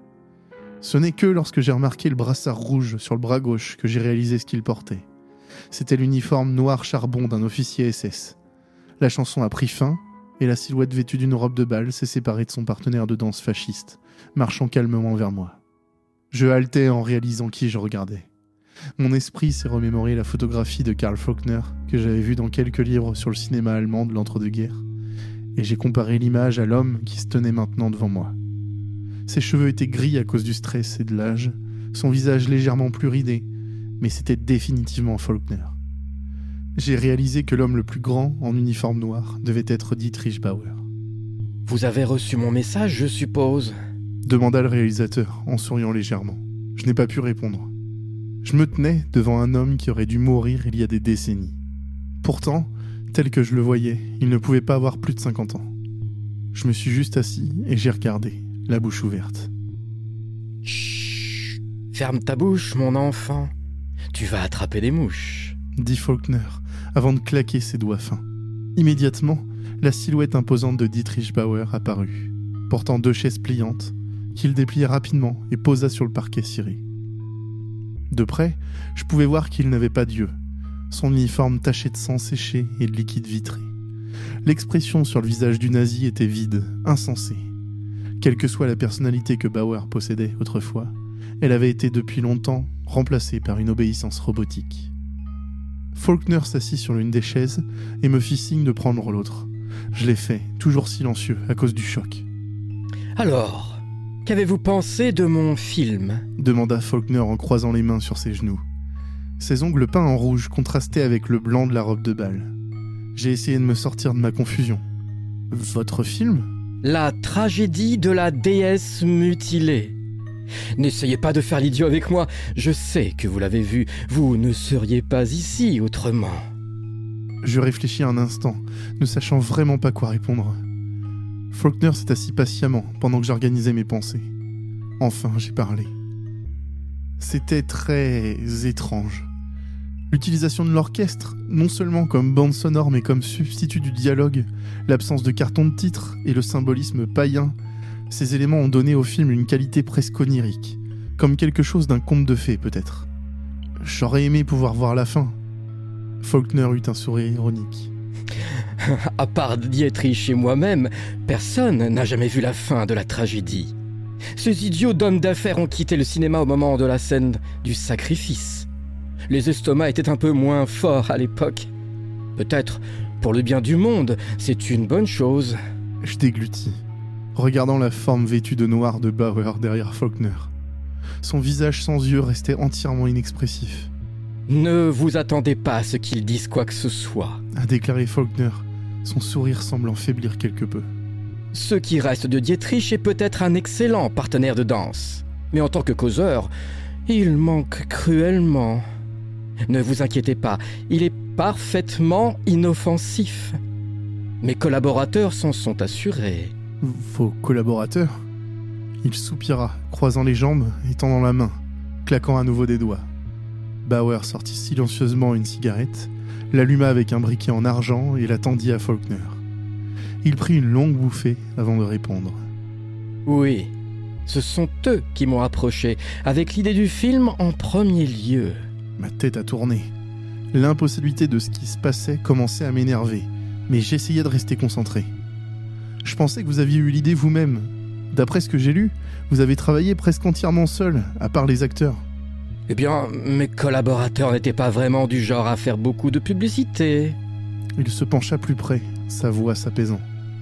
Ce n'est que lorsque j'ai remarqué le brassard rouge sur le bras gauche que j'ai réalisé ce qu'il portait. C'était l'uniforme noir charbon d'un officier S S. La chanson a pris fin, et la silhouette vêtue d'une robe de bal s'est séparée de son partenaire de danse fasciste, marchant calmement vers moi. Je haletais en réalisant qui je regardais. Mon esprit s'est remémoré la photographie de Karl Faulkner que j'avais vue dans quelques livres sur le cinéma allemand de l'entre-deux-guerres, et j'ai comparé l'image à l'homme qui se tenait maintenant devant moi. Ses cheveux étaient gris à cause du stress et de l'âge, son visage légèrement plus ridé, mais c'était définitivement Faulkner. J'ai réalisé que l'homme le plus grand, en uniforme noir, devait être Dietrich Bauer. « Vous avez reçu mon message, je suppose ?» demanda le réalisateur, en souriant légèrement. Je n'ai pas pu répondre. Je me tenais devant un homme qui aurait dû mourir il y a des décennies. Pourtant, tel que je le voyais, il ne pouvait pas avoir plus de cinquante ans. Je me suis juste assis et j'ai regardé, la bouche ouverte. « Chut, ferme ta bouche, mon enfant. Tu vas attraper des mouches. » dit Faulkner, avant de claquer ses doigts fins. Immédiatement, la silhouette imposante de Dietrich Bauer apparut, portant deux chaises pliantes, qu'il déplia rapidement et posa sur le parquet ciré. De près, je pouvais voir qu'il n'avait pas d'yeux, son uniforme taché de sang séché et de liquide vitré. L'expression sur le visage du nazi était vide, insensée. Quelle que soit la personnalité que Bauer possédait autrefois, elle avait été depuis longtemps remplacée par une obéissance robotique. Faulkner s'assit sur l'une des chaises et me fit signe de prendre l'autre. Je l'ai fait, toujours silencieux, à cause du choc. « Alors, qu'avez-vous pensé de mon film ?» demanda Faulkner en croisant les mains sur ses genoux. Ses ongles peints en rouge contrastaient avec le blanc de la robe de bal. J'ai essayé de me sortir de ma confusion. « Votre film ?» « La tragédie de la déesse mutilée. N'essayez pas de faire l'idiot avec moi, je sais que vous l'avez vu, vous ne seriez pas ici autrement. » Je réfléchis un instant, ne sachant vraiment pas quoi répondre. Faulkner s'est assis patiemment pendant que j'organisais mes pensées. Enfin, j'ai parlé. C'était très étrange. L'utilisation de l'orchestre, non seulement comme bande sonore mais comme substitut du dialogue, l'absence de carton de titre et le symbolisme païen, ces éléments ont donné au film une qualité presque onirique, comme quelque chose d'un conte de fées peut-être. J'aurais aimé pouvoir voir la fin. Faulkner eut un sourire ironique. À part Dietrich et moi-même, personne n'a jamais vu la fin de la tragédie. Ces idiots d'hommes d'affaires ont quitté le cinéma au moment de la scène du sacrifice. Les estomacs étaient un peu moins forts à l'époque. Peut-être, pour le bien du monde, c'est une bonne chose. Je déglutis, regardant la forme vêtue de noir de Bauer derrière Faulkner. Son visage sans yeux restait entièrement inexpressif. « Ne vous attendez pas à ce qu'ils disent quoi que ce soit, » a déclaré Faulkner, son sourire semblant faiblir quelque peu. « Ce qui reste de Dietrich est peut-être un excellent partenaire de danse, mais en tant que causeur, il manque cruellement. Ne vous inquiétez pas, il est parfaitement inoffensif. Mes collaborateurs s'en sont assurés. » Vos collaborateurs ? Il soupira, croisant les jambes et tendant la main, claquant à nouveau des doigts. Bauer sortit silencieusement une cigarette, l'alluma avec un briquet en argent et la tendit à Faulkner. Il prit une longue bouffée avant de répondre. « Oui, ce sont eux qui m'ont approché, avec l'idée du film en premier lieu. » Ma tête a tourné. L'impossibilité de ce qui se passait commençait à m'énerver, mais j'essayais de rester concentré. Je pensais que vous aviez eu l'idée vous-même. D'après ce que j'ai lu, vous avez travaillé presque entièrement seul, à part les acteurs. Eh bien, mes collaborateurs n'étaient pas vraiment du genre à faire beaucoup de publicité. Il se pencha plus près, sa voix s'apaisant.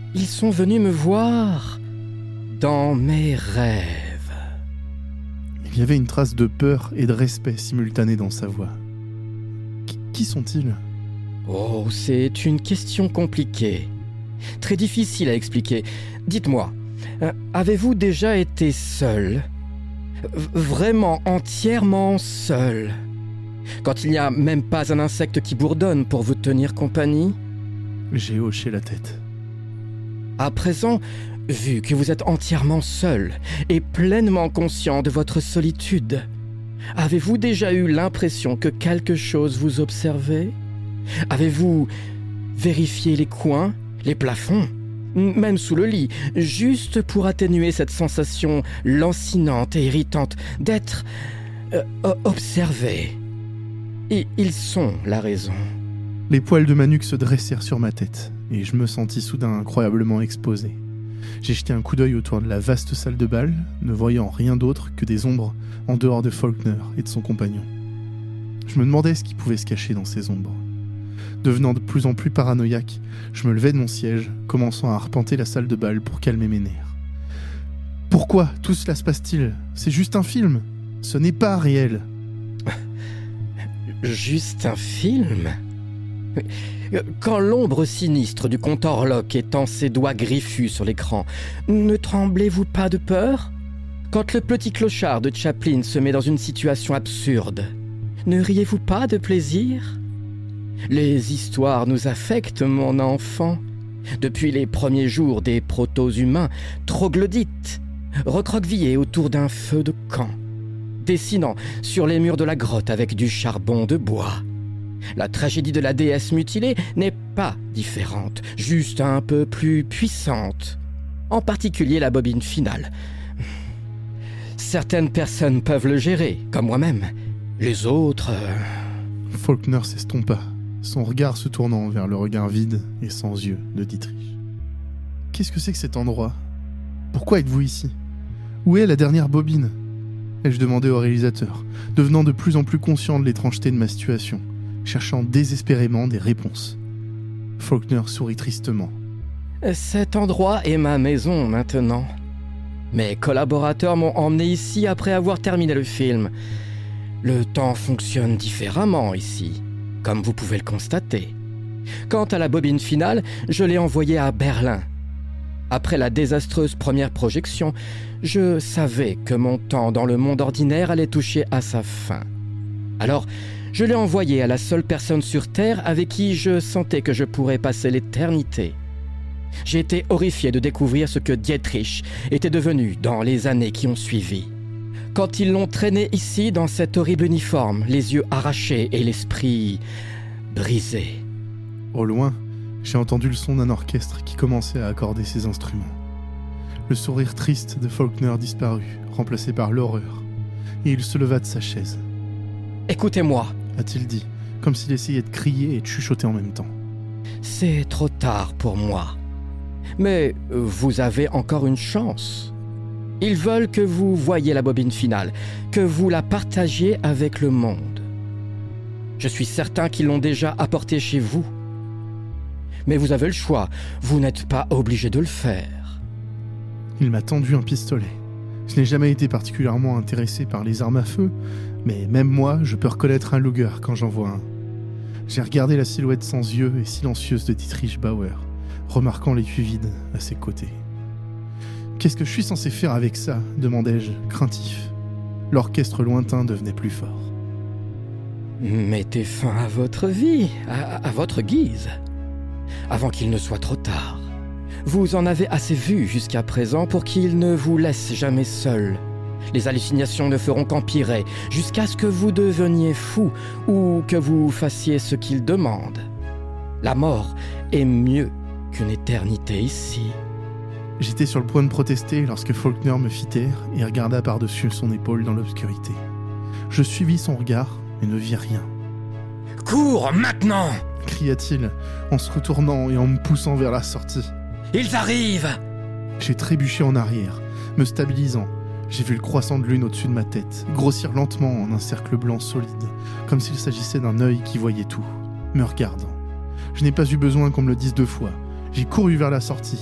Ils sont venus me voir dans mes rêves. Il y avait une trace de peur et de respect simultanée dans sa voix. Qui, qui sont-ils ? Oh, c'est une question compliquée. Très difficile à expliquer. Dites-moi, euh, avez-vous déjà été seul ? V- Vraiment, entièrement seul ? Quand il n'y a même pas un insecte qui bourdonne pour vous tenir compagnie ? J'ai hoché la tête. À présent, vu que vous êtes entièrement seul et pleinement conscient de votre solitude, avez-vous déjà eu l'impression que quelque chose vous observait ? Avez-vous vérifié les coins, les plafonds, même sous le lit, juste pour atténuer cette sensation lancinante et irritante d'être euh, observé ? Et ils sont la raison. Les poils de ma nuque se dressèrent sur ma tête, et je me sentis soudain incroyablement exposé. J'ai jeté un coup d'œil autour de la vaste salle de bal, ne voyant rien d'autre que des ombres en dehors de Faulkner et de son compagnon. Je me demandais ce qui pouvait se cacher dans ces ombres. Devenant de plus en plus paranoïaque, je me levai de mon siège, commençant à arpenter la salle de bal pour calmer mes nerfs. Pourquoi tout cela se passe-t-il ? C'est juste un film. Ce n'est pas réel. Juste un film ? Quand l'ombre sinistre du comte Orlok étend ses doigts griffus sur l'écran, ne tremblez-vous pas de peur ? Quand le petit clochard de Chaplin se met dans une situation absurde, ne riez-vous pas de plaisir ? Les histoires nous affectent, mon enfant. Depuis les premiers jours des proto-humains, troglodytes, recroquevillés autour d'un feu de camp, dessinant sur les murs de la grotte avec du charbon de bois. La tragédie de la déesse mutilée n'est pas différente, juste un peu plus puissante. En particulier la bobine finale. Certaines personnes peuvent le gérer, comme moi-même. Les autres... Faulkner s'estompa, son regard se tournant vers le regard vide et sans yeux de Dietrich. Qu'est-ce que c'est que cet endroit ? Pourquoi êtes-vous ici ? Où est la dernière bobine ? Ai-je demandé au réalisateur, devenant de plus en plus conscient de l'étrangeté de ma situation, cherchant désespérément des réponses. Faulkner sourit tristement. Cet endroit est ma maison maintenant. Mes collaborateurs m'ont emmené ici après avoir terminé le film. Le temps fonctionne différemment ici, comme vous pouvez le constater. Quant à la bobine finale, je l'ai envoyée à Berlin. Après la désastreuse première projection, je savais que mon temps dans le monde ordinaire allait toucher à sa fin. Alors, je l'ai envoyée à la seule personne sur Terre avec qui je sentais que je pourrais passer l'éternité. J'ai été horrifié de découvrir ce que Dietrich était devenu dans les années qui ont suivi. Quand ils l'ont traîné ici dans cet horrible uniforme, les yeux arrachés et l'esprit brisé. Au loin, j'ai entendu le son d'un orchestre qui commençait à accorder ses instruments. Le sourire triste de Faulkner disparut, remplacé par l'horreur, et il se leva de sa chaise. « Écoutez-moi » a-t-il dit, comme s'il essayait de crier et de chuchoter en même temps. « C'est trop tard pour moi. Mais vous avez encore une chance. Ils veulent que vous voyiez la bobine finale, que vous la partagiez avec le monde. Je suis certain qu'ils l'ont déjà apportée chez vous. Mais vous avez le choix, vous n'êtes pas obligé de le faire. » Il m'a tendu un pistolet. Je n'ai jamais été particulièrement intéressé par les armes à feu, mais même moi, je peux reconnaître un Luger quand j'en vois un. J'ai regardé la silhouette sans yeux et silencieuse de Dietrich Bauer, remarquant l'étui vide à ses côtés. « Qu'est-ce que je suis censé faire avec ça ?» demandai-je, craintif. L'orchestre lointain devenait plus fort. « Mettez fin à votre vie, à, à votre guise, avant qu'il ne soit trop tard. Vous en avez assez vu jusqu'à présent pour qu'il ne vous laisse jamais seul. Les hallucinations ne feront qu'empirer jusqu'à ce que vous deveniez fou ou que vous fassiez ce qu'il demande. La mort est mieux qu'une éternité ici. » J'étais sur le point de protester lorsque Faulkner me fit taire et regarda par-dessus son épaule dans l'obscurité. Je suivis son regard et ne vis rien. « Cours maintenant !» cria-t-il en se retournant et en me poussant vers la sortie. « Ils arrivent !» J'ai trébuché en arrière, me stabilisant. J'ai vu le croissant de lune au-dessus de ma tête, grossir lentement en un cercle blanc solide, comme s'il s'agissait d'un œil qui voyait tout, me regardant. Je n'ai pas eu besoin qu'on me le dise deux fois. J'ai couru vers la sortie,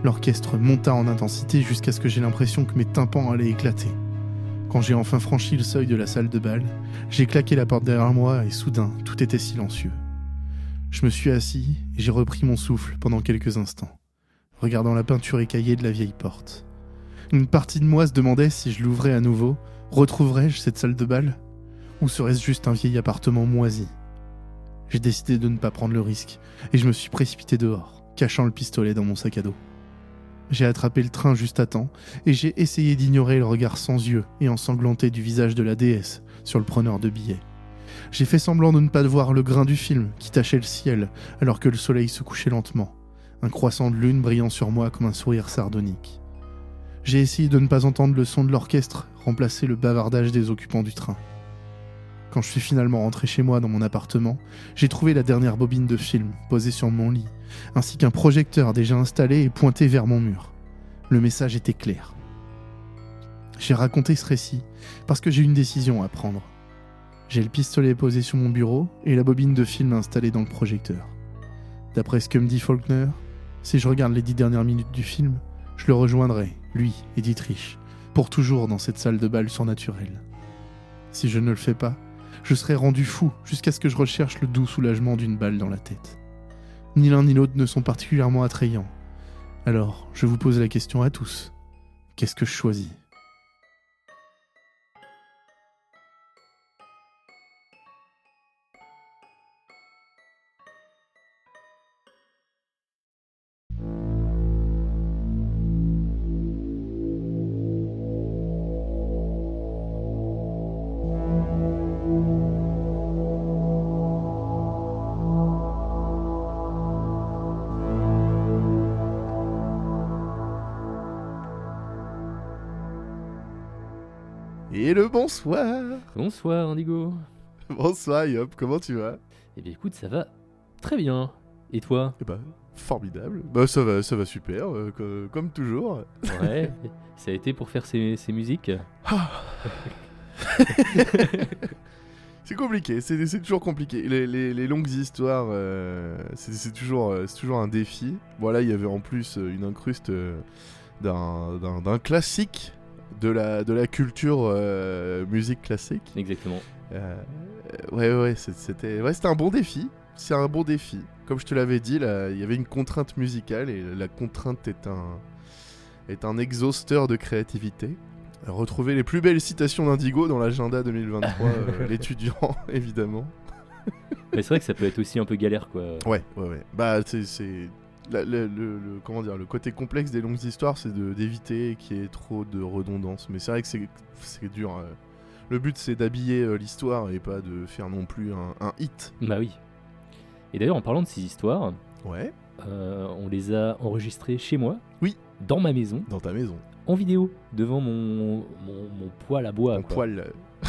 L'orchestre monta en intensité jusqu'à ce que j'ai l'impression que mes tympans allaient éclater. Quand j'ai enfin franchi le seuil de la salle de bal, j'ai claqué la porte derrière moi et soudain, tout était silencieux. Je me suis assis et j'ai repris mon souffle pendant quelques instants, regardant la peinture écaillée de la vieille porte. Une partie de moi se demandait si je l'ouvrais à nouveau, retrouverais-je cette salle de bal ? Ou serait-ce juste un vieil appartement moisi ? J'ai décidé de ne pas prendre le risque et je me suis précipité dehors, cachant le pistolet dans mon sac à dos. J'ai attrapé le train juste à temps et j'ai essayé d'ignorer le regard sans yeux et ensanglanté du visage de la déesse sur le preneur de billets. J'ai fait semblant de ne pas voir le grain du film qui tachait le ciel alors que le soleil se couchait lentement, un croissant de lune brillant sur moi comme un sourire sardonique. J'ai essayé de ne pas entendre le son de l'orchestre remplacer le bavardage des occupants du train. Quand je suis finalement rentré chez moi dans mon appartement, j'ai trouvé la dernière bobine de film posée sur mon lit, ainsi qu'un projecteur déjà installé et pointé vers mon mur. Le message était clair. J'ai raconté ce récit parce que j'ai une décision à prendre. J'ai le pistolet posé sur mon bureau et la bobine de film installée dans le projecteur. D'après ce que me dit Faulkner, si je regarde les dix dernières minutes du film, je le rejoindrai, lui et Dietrich, pour toujours dans cette salle de bal surnaturelle. Si je ne le fais pas, je serai rendu fou jusqu'à ce que je recherche le doux soulagement d'une balle dans la tête. Ni l'un ni l'autre ne sont particulièrement attrayants. Alors, je vous pose la question à tous. Qu'est-ce que je choisis ? Et le bonsoir. Bonsoir Indigo. Bonsoir Yop, comment tu vas ? Eh bien écoute, ça va très bien. Et toi ? Eh bah, formidable. Bah ça va, ça va super, euh, co- comme toujours. Ouais, ça a été pour faire ces, ces musiques. C'est compliqué, c'est, c'est toujours compliqué. Les, les, les longues histoires, euh, c'est, c'est, toujours, euh, c'est toujours un défi. Bon là, il y avait en plus euh, une incruste euh, d'un, d'un, d'un classique de la, de la culture euh, musique classique. Exactement. Euh, ouais, ouais, c'est- c'était, ouais, c'était un bon défi. C'est un bon défi. Comme je te l'avais dit, là, il y avait une contrainte musicale et la contrainte est un, est un exhausteur de créativité. Retrouvez les plus belles citations d'Indigo dans l'agenda deux mille vingt-trois, euh, l'étudiant, évidemment. Mais c'est vrai que ça peut être aussi un peu galère, quoi. Ouais, ouais, ouais. Bah, c'est... c'est... la- le, le- le- comment dire, le côté complexe des longues histoires, c'est de, d'éviter qu'il y ait trop de redondance. Mais c'est vrai que c'est, c'est dur. euh. Le but, c'est d'habiller euh, l'histoire et pas de faire non plus un, un hit. Bah oui. Et d'ailleurs, en parlant de ces histoires, Ouais. euh, on les a enregistrées chez moi. Oui. Dans ma maison, Dans ta maison. en vidéo, devant mon, mon, mon poêle à bois. Ton quoi. poil. euh.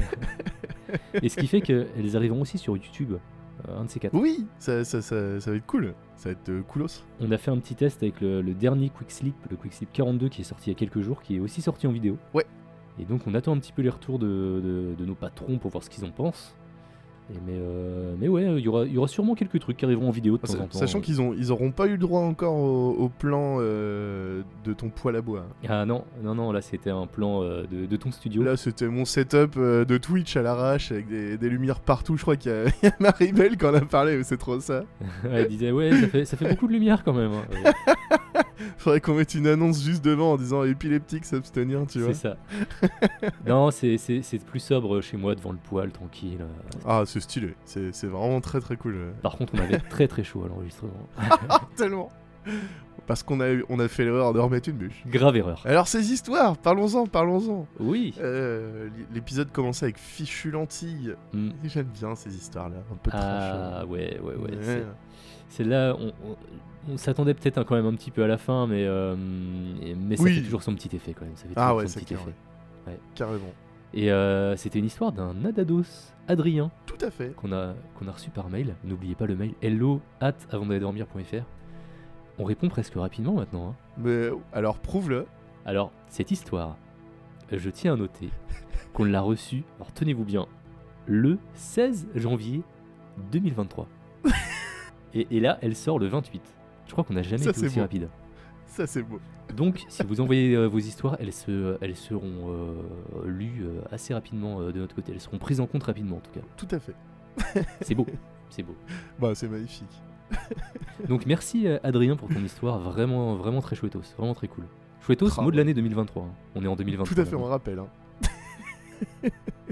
Et ce qui fait qu'elles arriveront aussi sur YouTube, euh, un de ces quatre. Oui, ça, ça, ça, ça va être cool. Ça va être euh, coolos. On a fait un petit test avec le, le dernier Quick Slip, le Quick Slip quarante-deux qui est sorti il y a quelques jours, qui est aussi sorti en vidéo. Ouais. Et donc on attend un petit peu les retours de, de, de nos patrons pour voir ce qu'ils en pensent. Et mais, euh, mais ouais, il y aura, il y aura sûrement quelques trucs qui arriveront en vidéo de temps en temps. Sachant qu'ils ont, ils auront pas eu le droit encore au, au plan euh, de ton poêle à bois. Ah non, non, non, là c'était un plan euh, de, de ton studio. Là, c'était mon setup euh, de Twitch à l'arrache avec des, des lumières partout. Je crois qu'il y a, il y a Marie-Belle qui en a parlé, c'est trop ça. Elle disait ouais, ça fait, ça fait beaucoup de lumière quand même. hein. Ouais, Faudrait qu'on mette une annonce juste devant en disant épileptique s'abstenir, tu vois. c'est ça. Non, c'est, c'est, c'est plus sobre chez moi devant le poêle, tranquille. Ah, c'est stylé. C'est, c'est vraiment très très cool. Par contre, on avait très très chaud à l'enregistrement. Tellement. Parce qu'on a, eu- on a fait l'erreur de remettre une bûche. Grave erreur. Alors, ces histoires, parlons-en, parlons-en. Oui. Euh, l'épisode commençait avec Fichu Lentille. Mm. Et j'aime bien ces histoires-là, un peu Ah trash. ouais, ouais, ouais. Ouais. c'est- C'est là, on, on- on s'attendait peut-être hein, quand même un petit peu à la fin, mais, euh, et- mais ça Oui. fait toujours son petit effet quand même. Ça fait Ah toujours ouais, son c'est petit clair, effet. Carrément. Et euh, c'était une histoire d'un Adados, Adrien, Tout à fait. qu'on a, qu'on a reçu par mail. N'oubliez pas le mail hello at avant d'aller dormir point f r. On répond presque rapidement maintenant. hein. Mais alors, prouve-le. Alors, cette histoire, je tiens à noter qu'on l'a reçue, alors tenez-vous bien, le seize janvier deux mille vingt-trois. et, et là, elle sort le vingt-huit. Je crois qu'on n'a jamais Ça, été c'est aussi beau. rapide. Ça, c'est beau. Donc, si vous envoyez euh, vos histoires, elles, se, elles seront euh, lues euh, assez rapidement euh, de notre côté. Elles seront prises en compte rapidement, en tout cas. Tout à fait. C'est beau, c'est beau. Bah, c'est magnifique. Donc, merci euh, Adrien pour ton histoire. Vraiment, vraiment très chouettos. Vraiment très cool. Chouettos, Bravo. mot de l'année deux mille vingt-trois. Hein. On est en deux mille vingt-trois. Tout à fait, on maintenant. rappelle. Hein.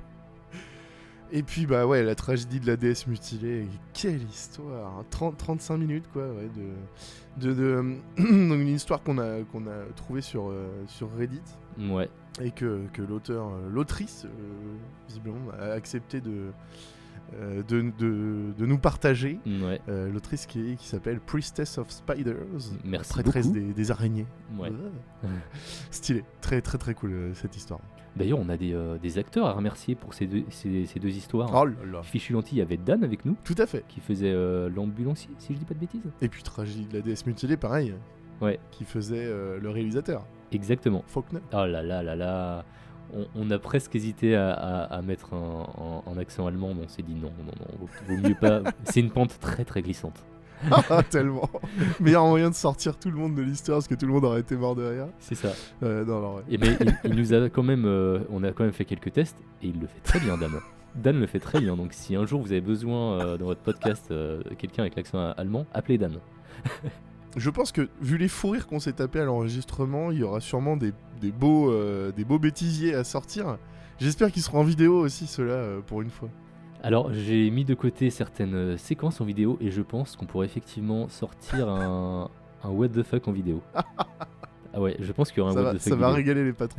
Et puis, bah ouais, la tragédie de la déesse mutilée. Quelle histoire, hein. trente, trente-cinq minutes, quoi, ouais, de... de, de donc une histoire qu'on a, qu'on a trouvée sur, euh, sur Reddit. Ouais. Et que, que l'auteur, euh, l'autrice, euh, visiblement, a accepté de, euh, de, de, de nous partager. Ouais. Euh, l'autrice qui, qui s'appelle Priestess of Spiders. Merci Prêtresse beaucoup. des, des araignées. Ouais. Ouais. Stylé. Très, très, très cool, euh, cette histoire. D'ailleurs, on a des, euh, des acteurs à remercier pour ces deux, ces, ces deux histoires. Oh là là. Fichu Lentille, il y avait Dan avec nous, Tout à fait. qui faisait euh, l'ambulancier, si je dis pas de bêtises. Et puis Tragédie de la déesse mutilée, pareil. Ouais. Qui faisait euh, le réalisateur, Exactement. Faulkner. Oh là là là là. On, on a presque hésité à, à, à mettre un, un- un accent allemand, mais on s'est dit non, non, non, vaut, vaut mieux pas. C'est une pente très très glissante. Ah, tellement. Meilleur moyen de sortir tout le monde de l'histoire parce que tout le monde aurait été mort de rire. C'est ça. Euh, non, non, ouais. Et mais il, il nous a quand même, euh, on a quand même fait quelques tests et il le fait très bien, Dan. Dan le fait très bien. Donc si un jour vous avez besoin euh, dans votre podcast euh, quelqu'un avec l'accent allemand, appelez Dan. Je pense que, vu les fous rires qu'on s'est tapés à l'enregistrement, il y aura sûrement des, des, beaux, euh, des beaux bêtisiers à sortir. J'espère qu'ils seront en vidéo aussi, ceux-là, euh, pour une fois. Alors j'ai mis de côté certaines euh, séquences en vidéo et je pense qu'on pourrait effectivement sortir un, un what the fuck en vidéo. Ah ouais, je pense qu'il y aura un Ça, what va, the fuck ça va vidéo. régaler les patrons.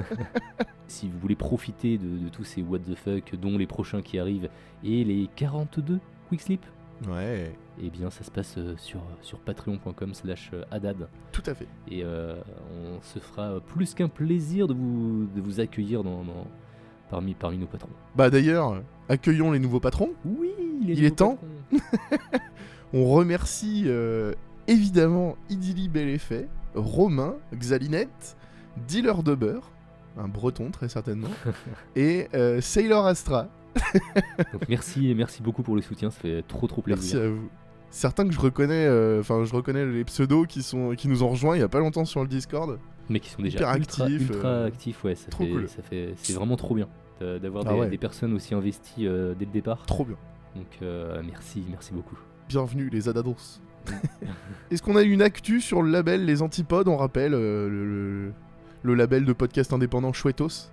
Si vous voulez profiter de, de tous ces what the fuck, dont les prochains qui arrivent et les quarante-deux quick slip, Ouais, eh bien ça se passe euh, sur, sur patreon point com slash adad. tout à fait. Et euh, on se fera plus qu'un plaisir de vous, de vous accueillir dans, dans- parmi, parmi nos patrons. Bah d'ailleurs, accueillons les nouveaux patrons. Oui, les Il nouveaux est temps. patrons. On remercie euh, évidemment Idili Bel Effet, Romain, Xalinette, Dealer de beurre, un breton très certainement, et euh, Sailor Astra. Donc merci, merci beaucoup pour le soutien, ça fait trop trop Merci plaisir. à vous. Certains que je reconnais, euh, enfin je reconnais les pseudos qui, sont, qui nous ont rejoints il y a pas longtemps sur le Discord. Mais qui sont déjà hyper ultra, actifs, ultra euh, actifs, ouais, ça trop fait, cool. ça fait, c'est vraiment trop bien euh, d'avoir Ah des, ouais. des personnes aussi investies euh, dès le départ. Trop bien. Donc euh, merci, merci beaucoup. Bienvenue les Adados. Est-ce qu'on a une actu sur le label Les Antipodes? On rappelle euh, le, le- le label de podcast indépendant Chouettos.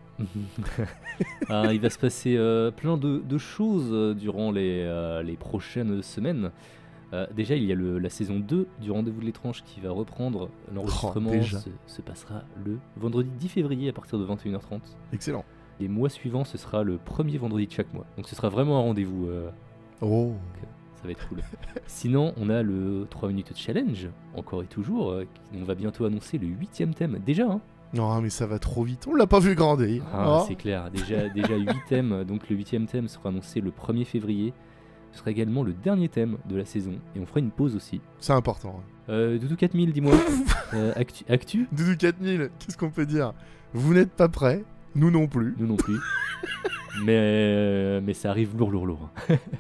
Ah, il va se passer euh, plein de, de choses euh, durant les, euh, les prochaines semaines. Euh, déjà, il y a le- la saison deux du Rendez-vous de l'étrange qui va reprendre. L'enregistrement Oh, déjà. se, se passera le vendredi dix février à partir de vingt et une heures trente. Excellent. Les mois suivants, ce sera le premier vendredi de chaque mois. Donc ce sera vraiment un rendez-vous. euh, Oh. Ça va être cool. Sinon, on a le trois minutes challenge, encore et toujours. euh, qui- on va bientôt annoncer le huitième thème. Déjà, hein. Non mais ça va trop vite. On l'a pas vu grandir. Ah, Oh. c'est clair, déjà, déjà huit thèmes, donc le huitième thème sera annoncé le premier février. Ce sera également le dernier thème de la saison, et on fera une pause aussi. C'est important. Euh, Doudou quatre mille, dis-moi, euh, actu, actu Doudou quatre mille, qu'est-ce qu'on peut dire? Vous n'êtes pas prêts, nous non plus. Nous non plus. mais, euh, mais ça arrive lourd, lourd, lourd.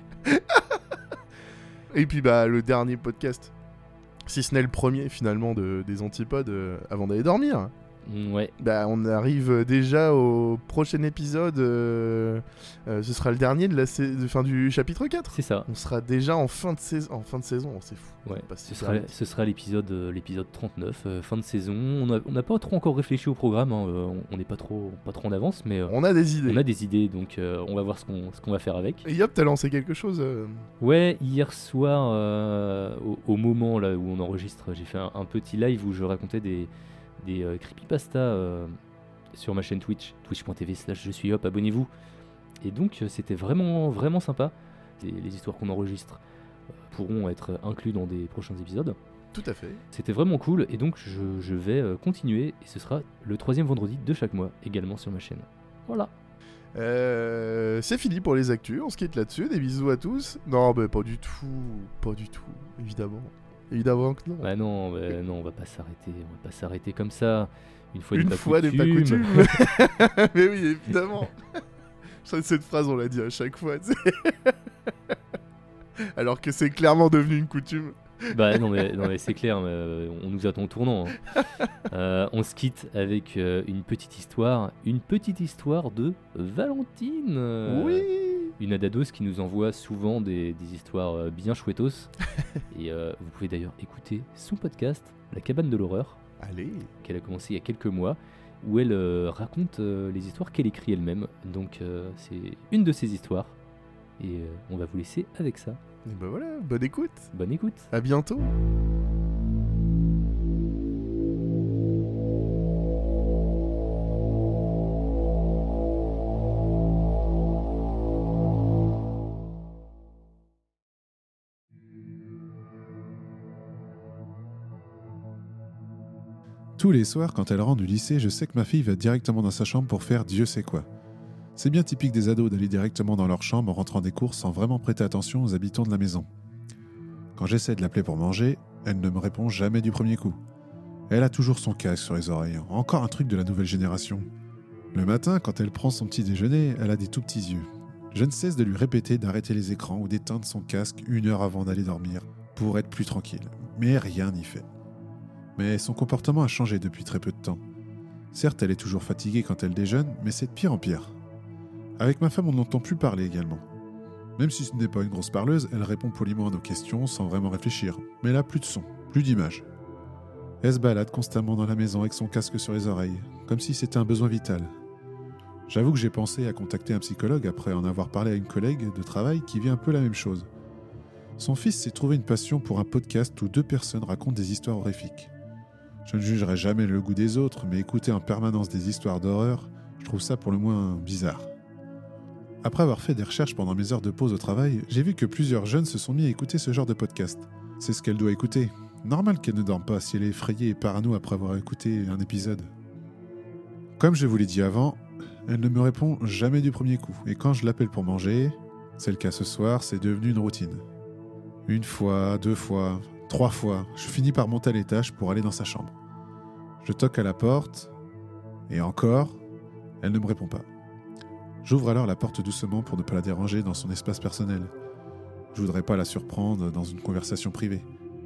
Et puis bah le dernier podcast, si ce n'est le premier finalement de, des Antipodes euh, avant d'aller dormir. Mm, Ouais, Bah on arrive déjà au prochain épisode, euh, euh, ce sera le dernier de la sa- de fin du chapitre quatre. c'est ça. On sera déjà en fin de saison, en fin de saison, c'est fou. Ouais, Ça passe ce super sera, vite. ce sera l'épisode euh, l'épisode trente-neuf, euh, fin de saison. On n'a on n'a pas trop encore réfléchi au programme, hein, euh, on- on n'est pas trop, pas trop en avance, mais euh, On a des idées. on a des idées, donc euh, on va voir ce qu'on ce qu'on va faire avec. Et Yop, t'as lancé quelque chose euh, Ouais, hier soir, euh, au, au moment là où on enregistre, j'ai fait un, un petit live où je racontais des, des euh, creepypastas euh, sur ma chaîne Twitch, twitch point t v slash je suis hop, abonnez-vous. Et donc euh, c'était vraiment vraiment sympa. Les, les histoires qu'on enregistre euh, pourront être inclus dans des prochains épisodes. Tout à fait. C'était vraiment cool et donc je, je vais euh, continuer et ce sera le troisième vendredi de chaque mois également sur ma chaîne. Voilà. Euh, c'est fini pour les actus, on se quitte là-dessus, des bisous à tous. Non, bah pas du tout, pas du tout, évidemment. Évidemment que non. Bah non, bah non, on va pas s'arrêter, on va pas s'arrêter comme ça. Une fois Une n'est pas fois n'est pas coutume. Mais oui, évidemment. Cette phrase, on l'a dit à chaque fois. Tu sais. Alors que c'est clairement devenu une coutume. Bah non mais, non, mais c'est clair, mais, euh, on nous attend au tournant. Hein. Euh, on se quitte avec euh, une petite histoire, une petite histoire de Valentine. Euh, Oui. Une adados qui nous envoie souvent des, des histoires euh, bien chouettos. Et euh, vous pouvez d'ailleurs écouter son podcast, La Cabane de l'Horreur, Allez. qu'elle a commencé il y a quelques mois, où elle euh, raconte euh, les histoires qu'elle écrit elle-même. Donc euh, c'est une de ses histoires. Et euh, on va vous laisser avec ça. Et bah voilà, bonne écoute. Bonne écoute. À bientôt. Tous les soirs, quand elle rentre du lycée, je sais que ma fille va directement dans sa chambre pour faire Dieu sait quoi. C'est bien typique des ados d'aller directement dans leur chambre en rentrant des cours sans vraiment prêter attention aux habitants de la maison. Quand j'essaie de l'appeler pour manger, elle ne me répond jamais du premier coup. Elle a toujours son casque sur les oreilles, encore un truc de la nouvelle génération. Le matin, quand elle prend son petit déjeuner, elle a des tout petits yeux. Je ne cesse de lui répéter d'arrêter les écrans ou d'éteindre son casque une heure avant d'aller dormir, pour être plus tranquille. Mais rien n'y fait. Mais son comportement a changé depuis très peu de temps. Certes, elle est toujours fatiguée quand elle déjeune, mais c'est de pire en pire. Avec ma femme, on n'entend plus parler également. Même si ce n'est pas une grosse parleuse, elle répond poliment à nos questions sans vraiment réfléchir. Mais elle a plus de son, plus d'image. Elle se balade constamment dans la maison avec son casque sur les oreilles, comme si c'était un besoin vital. J'avoue que j'ai pensé à contacter un psychologue après en avoir parlé à une collègue de travail qui vit un peu la même chose. Son fils s'est trouvé une passion pour un podcast où deux personnes racontent des histoires horrifiques. Je ne jugerai jamais le goût des autres, mais écouter en permanence des histoires d'horreur, je trouve ça pour le moins bizarre. Après avoir fait des recherches pendant mes heures de pause au travail, j'ai vu que plusieurs jeunes se sont mis à écouter ce genre de podcast. C'est ce qu'elle doit écouter. Normal qu'elle ne dorme pas si elle est effrayée et parano après avoir écouté un épisode. Comme je vous l'ai dit avant, elle ne me répond jamais du premier coup, et quand je l'appelle pour manger, c'est le cas ce soir, c'est devenu une routine. Une fois, deux fois, trois fois, je finis par monter à l'étage pour aller dans sa chambre. Je toque à la porte, et encore, elle ne me répond pas. J'ouvre alors la porte doucement pour ne pas la déranger dans son espace personnel. Je voudrais pas la surprendre dans une conversation privée.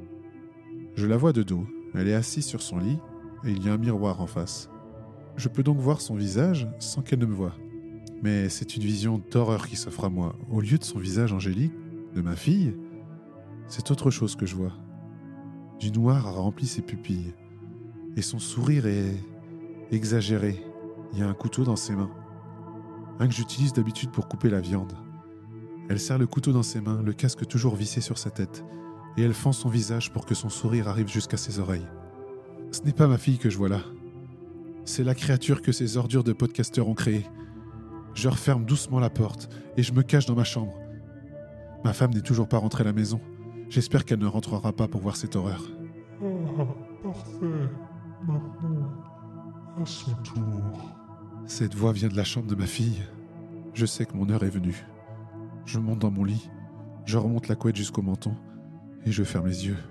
Je la vois de dos, elle est assise sur son lit, et il y a un miroir en face. Je peux donc voir son visage sans qu'elle ne me voie. Mais c'est une vision d'horreur qui s'offre à moi. Au lieu de son visage angélique, de ma fille, c'est autre chose que je vois. Du noir a rempli ses pupilles. Et son sourire est exagéré. Il y a un couteau dans ses mains. Un que j'utilise d'habitude pour couper la viande. Elle serre le couteau dans ses mains, le casque toujours vissé sur sa tête, et elle fend son visage pour que son sourire arrive jusqu'à ses oreilles. Ce n'est pas ma fille que je vois là. C'est la créature que ces ordures de podcasteurs ont créée. Je referme doucement la porte, et je me cache dans ma chambre. Ma femme n'est toujours pas rentrée à la maison. J'espère qu'elle ne rentrera pas pour voir cette horreur. Ah, parfait. Maintenant, à son tour. Cette voix vient de la chambre de ma fille. Je sais que mon heure est venue. Je monte dans mon lit, je remonte la couette jusqu'au menton et je ferme les yeux.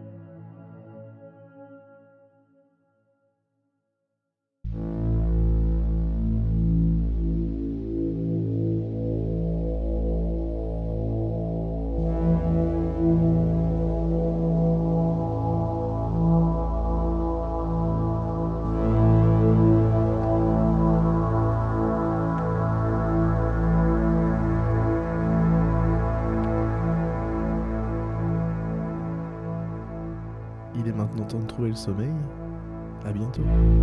Il est maintenant temps de trouver le sommeil. À bientôt.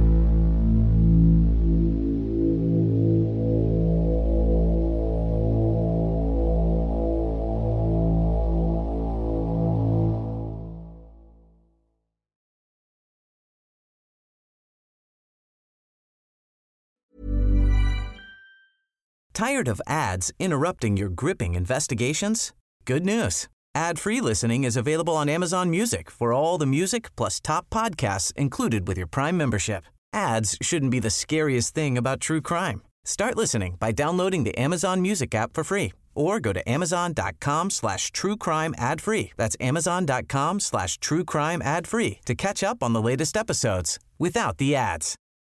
Tired of ads interrupting your gripping investigations? Good news. Ad-free listening is available on Amazon Music for all the music plus top podcasts included with your Prime membership. Ads shouldn't be the scariest thing about true crime. Start listening by downloading the Amazon Music app for free or go to amazon.com slash true crime ad free. That's amazon.com slash true crime ad free to catch up on the latest episodes without the ads.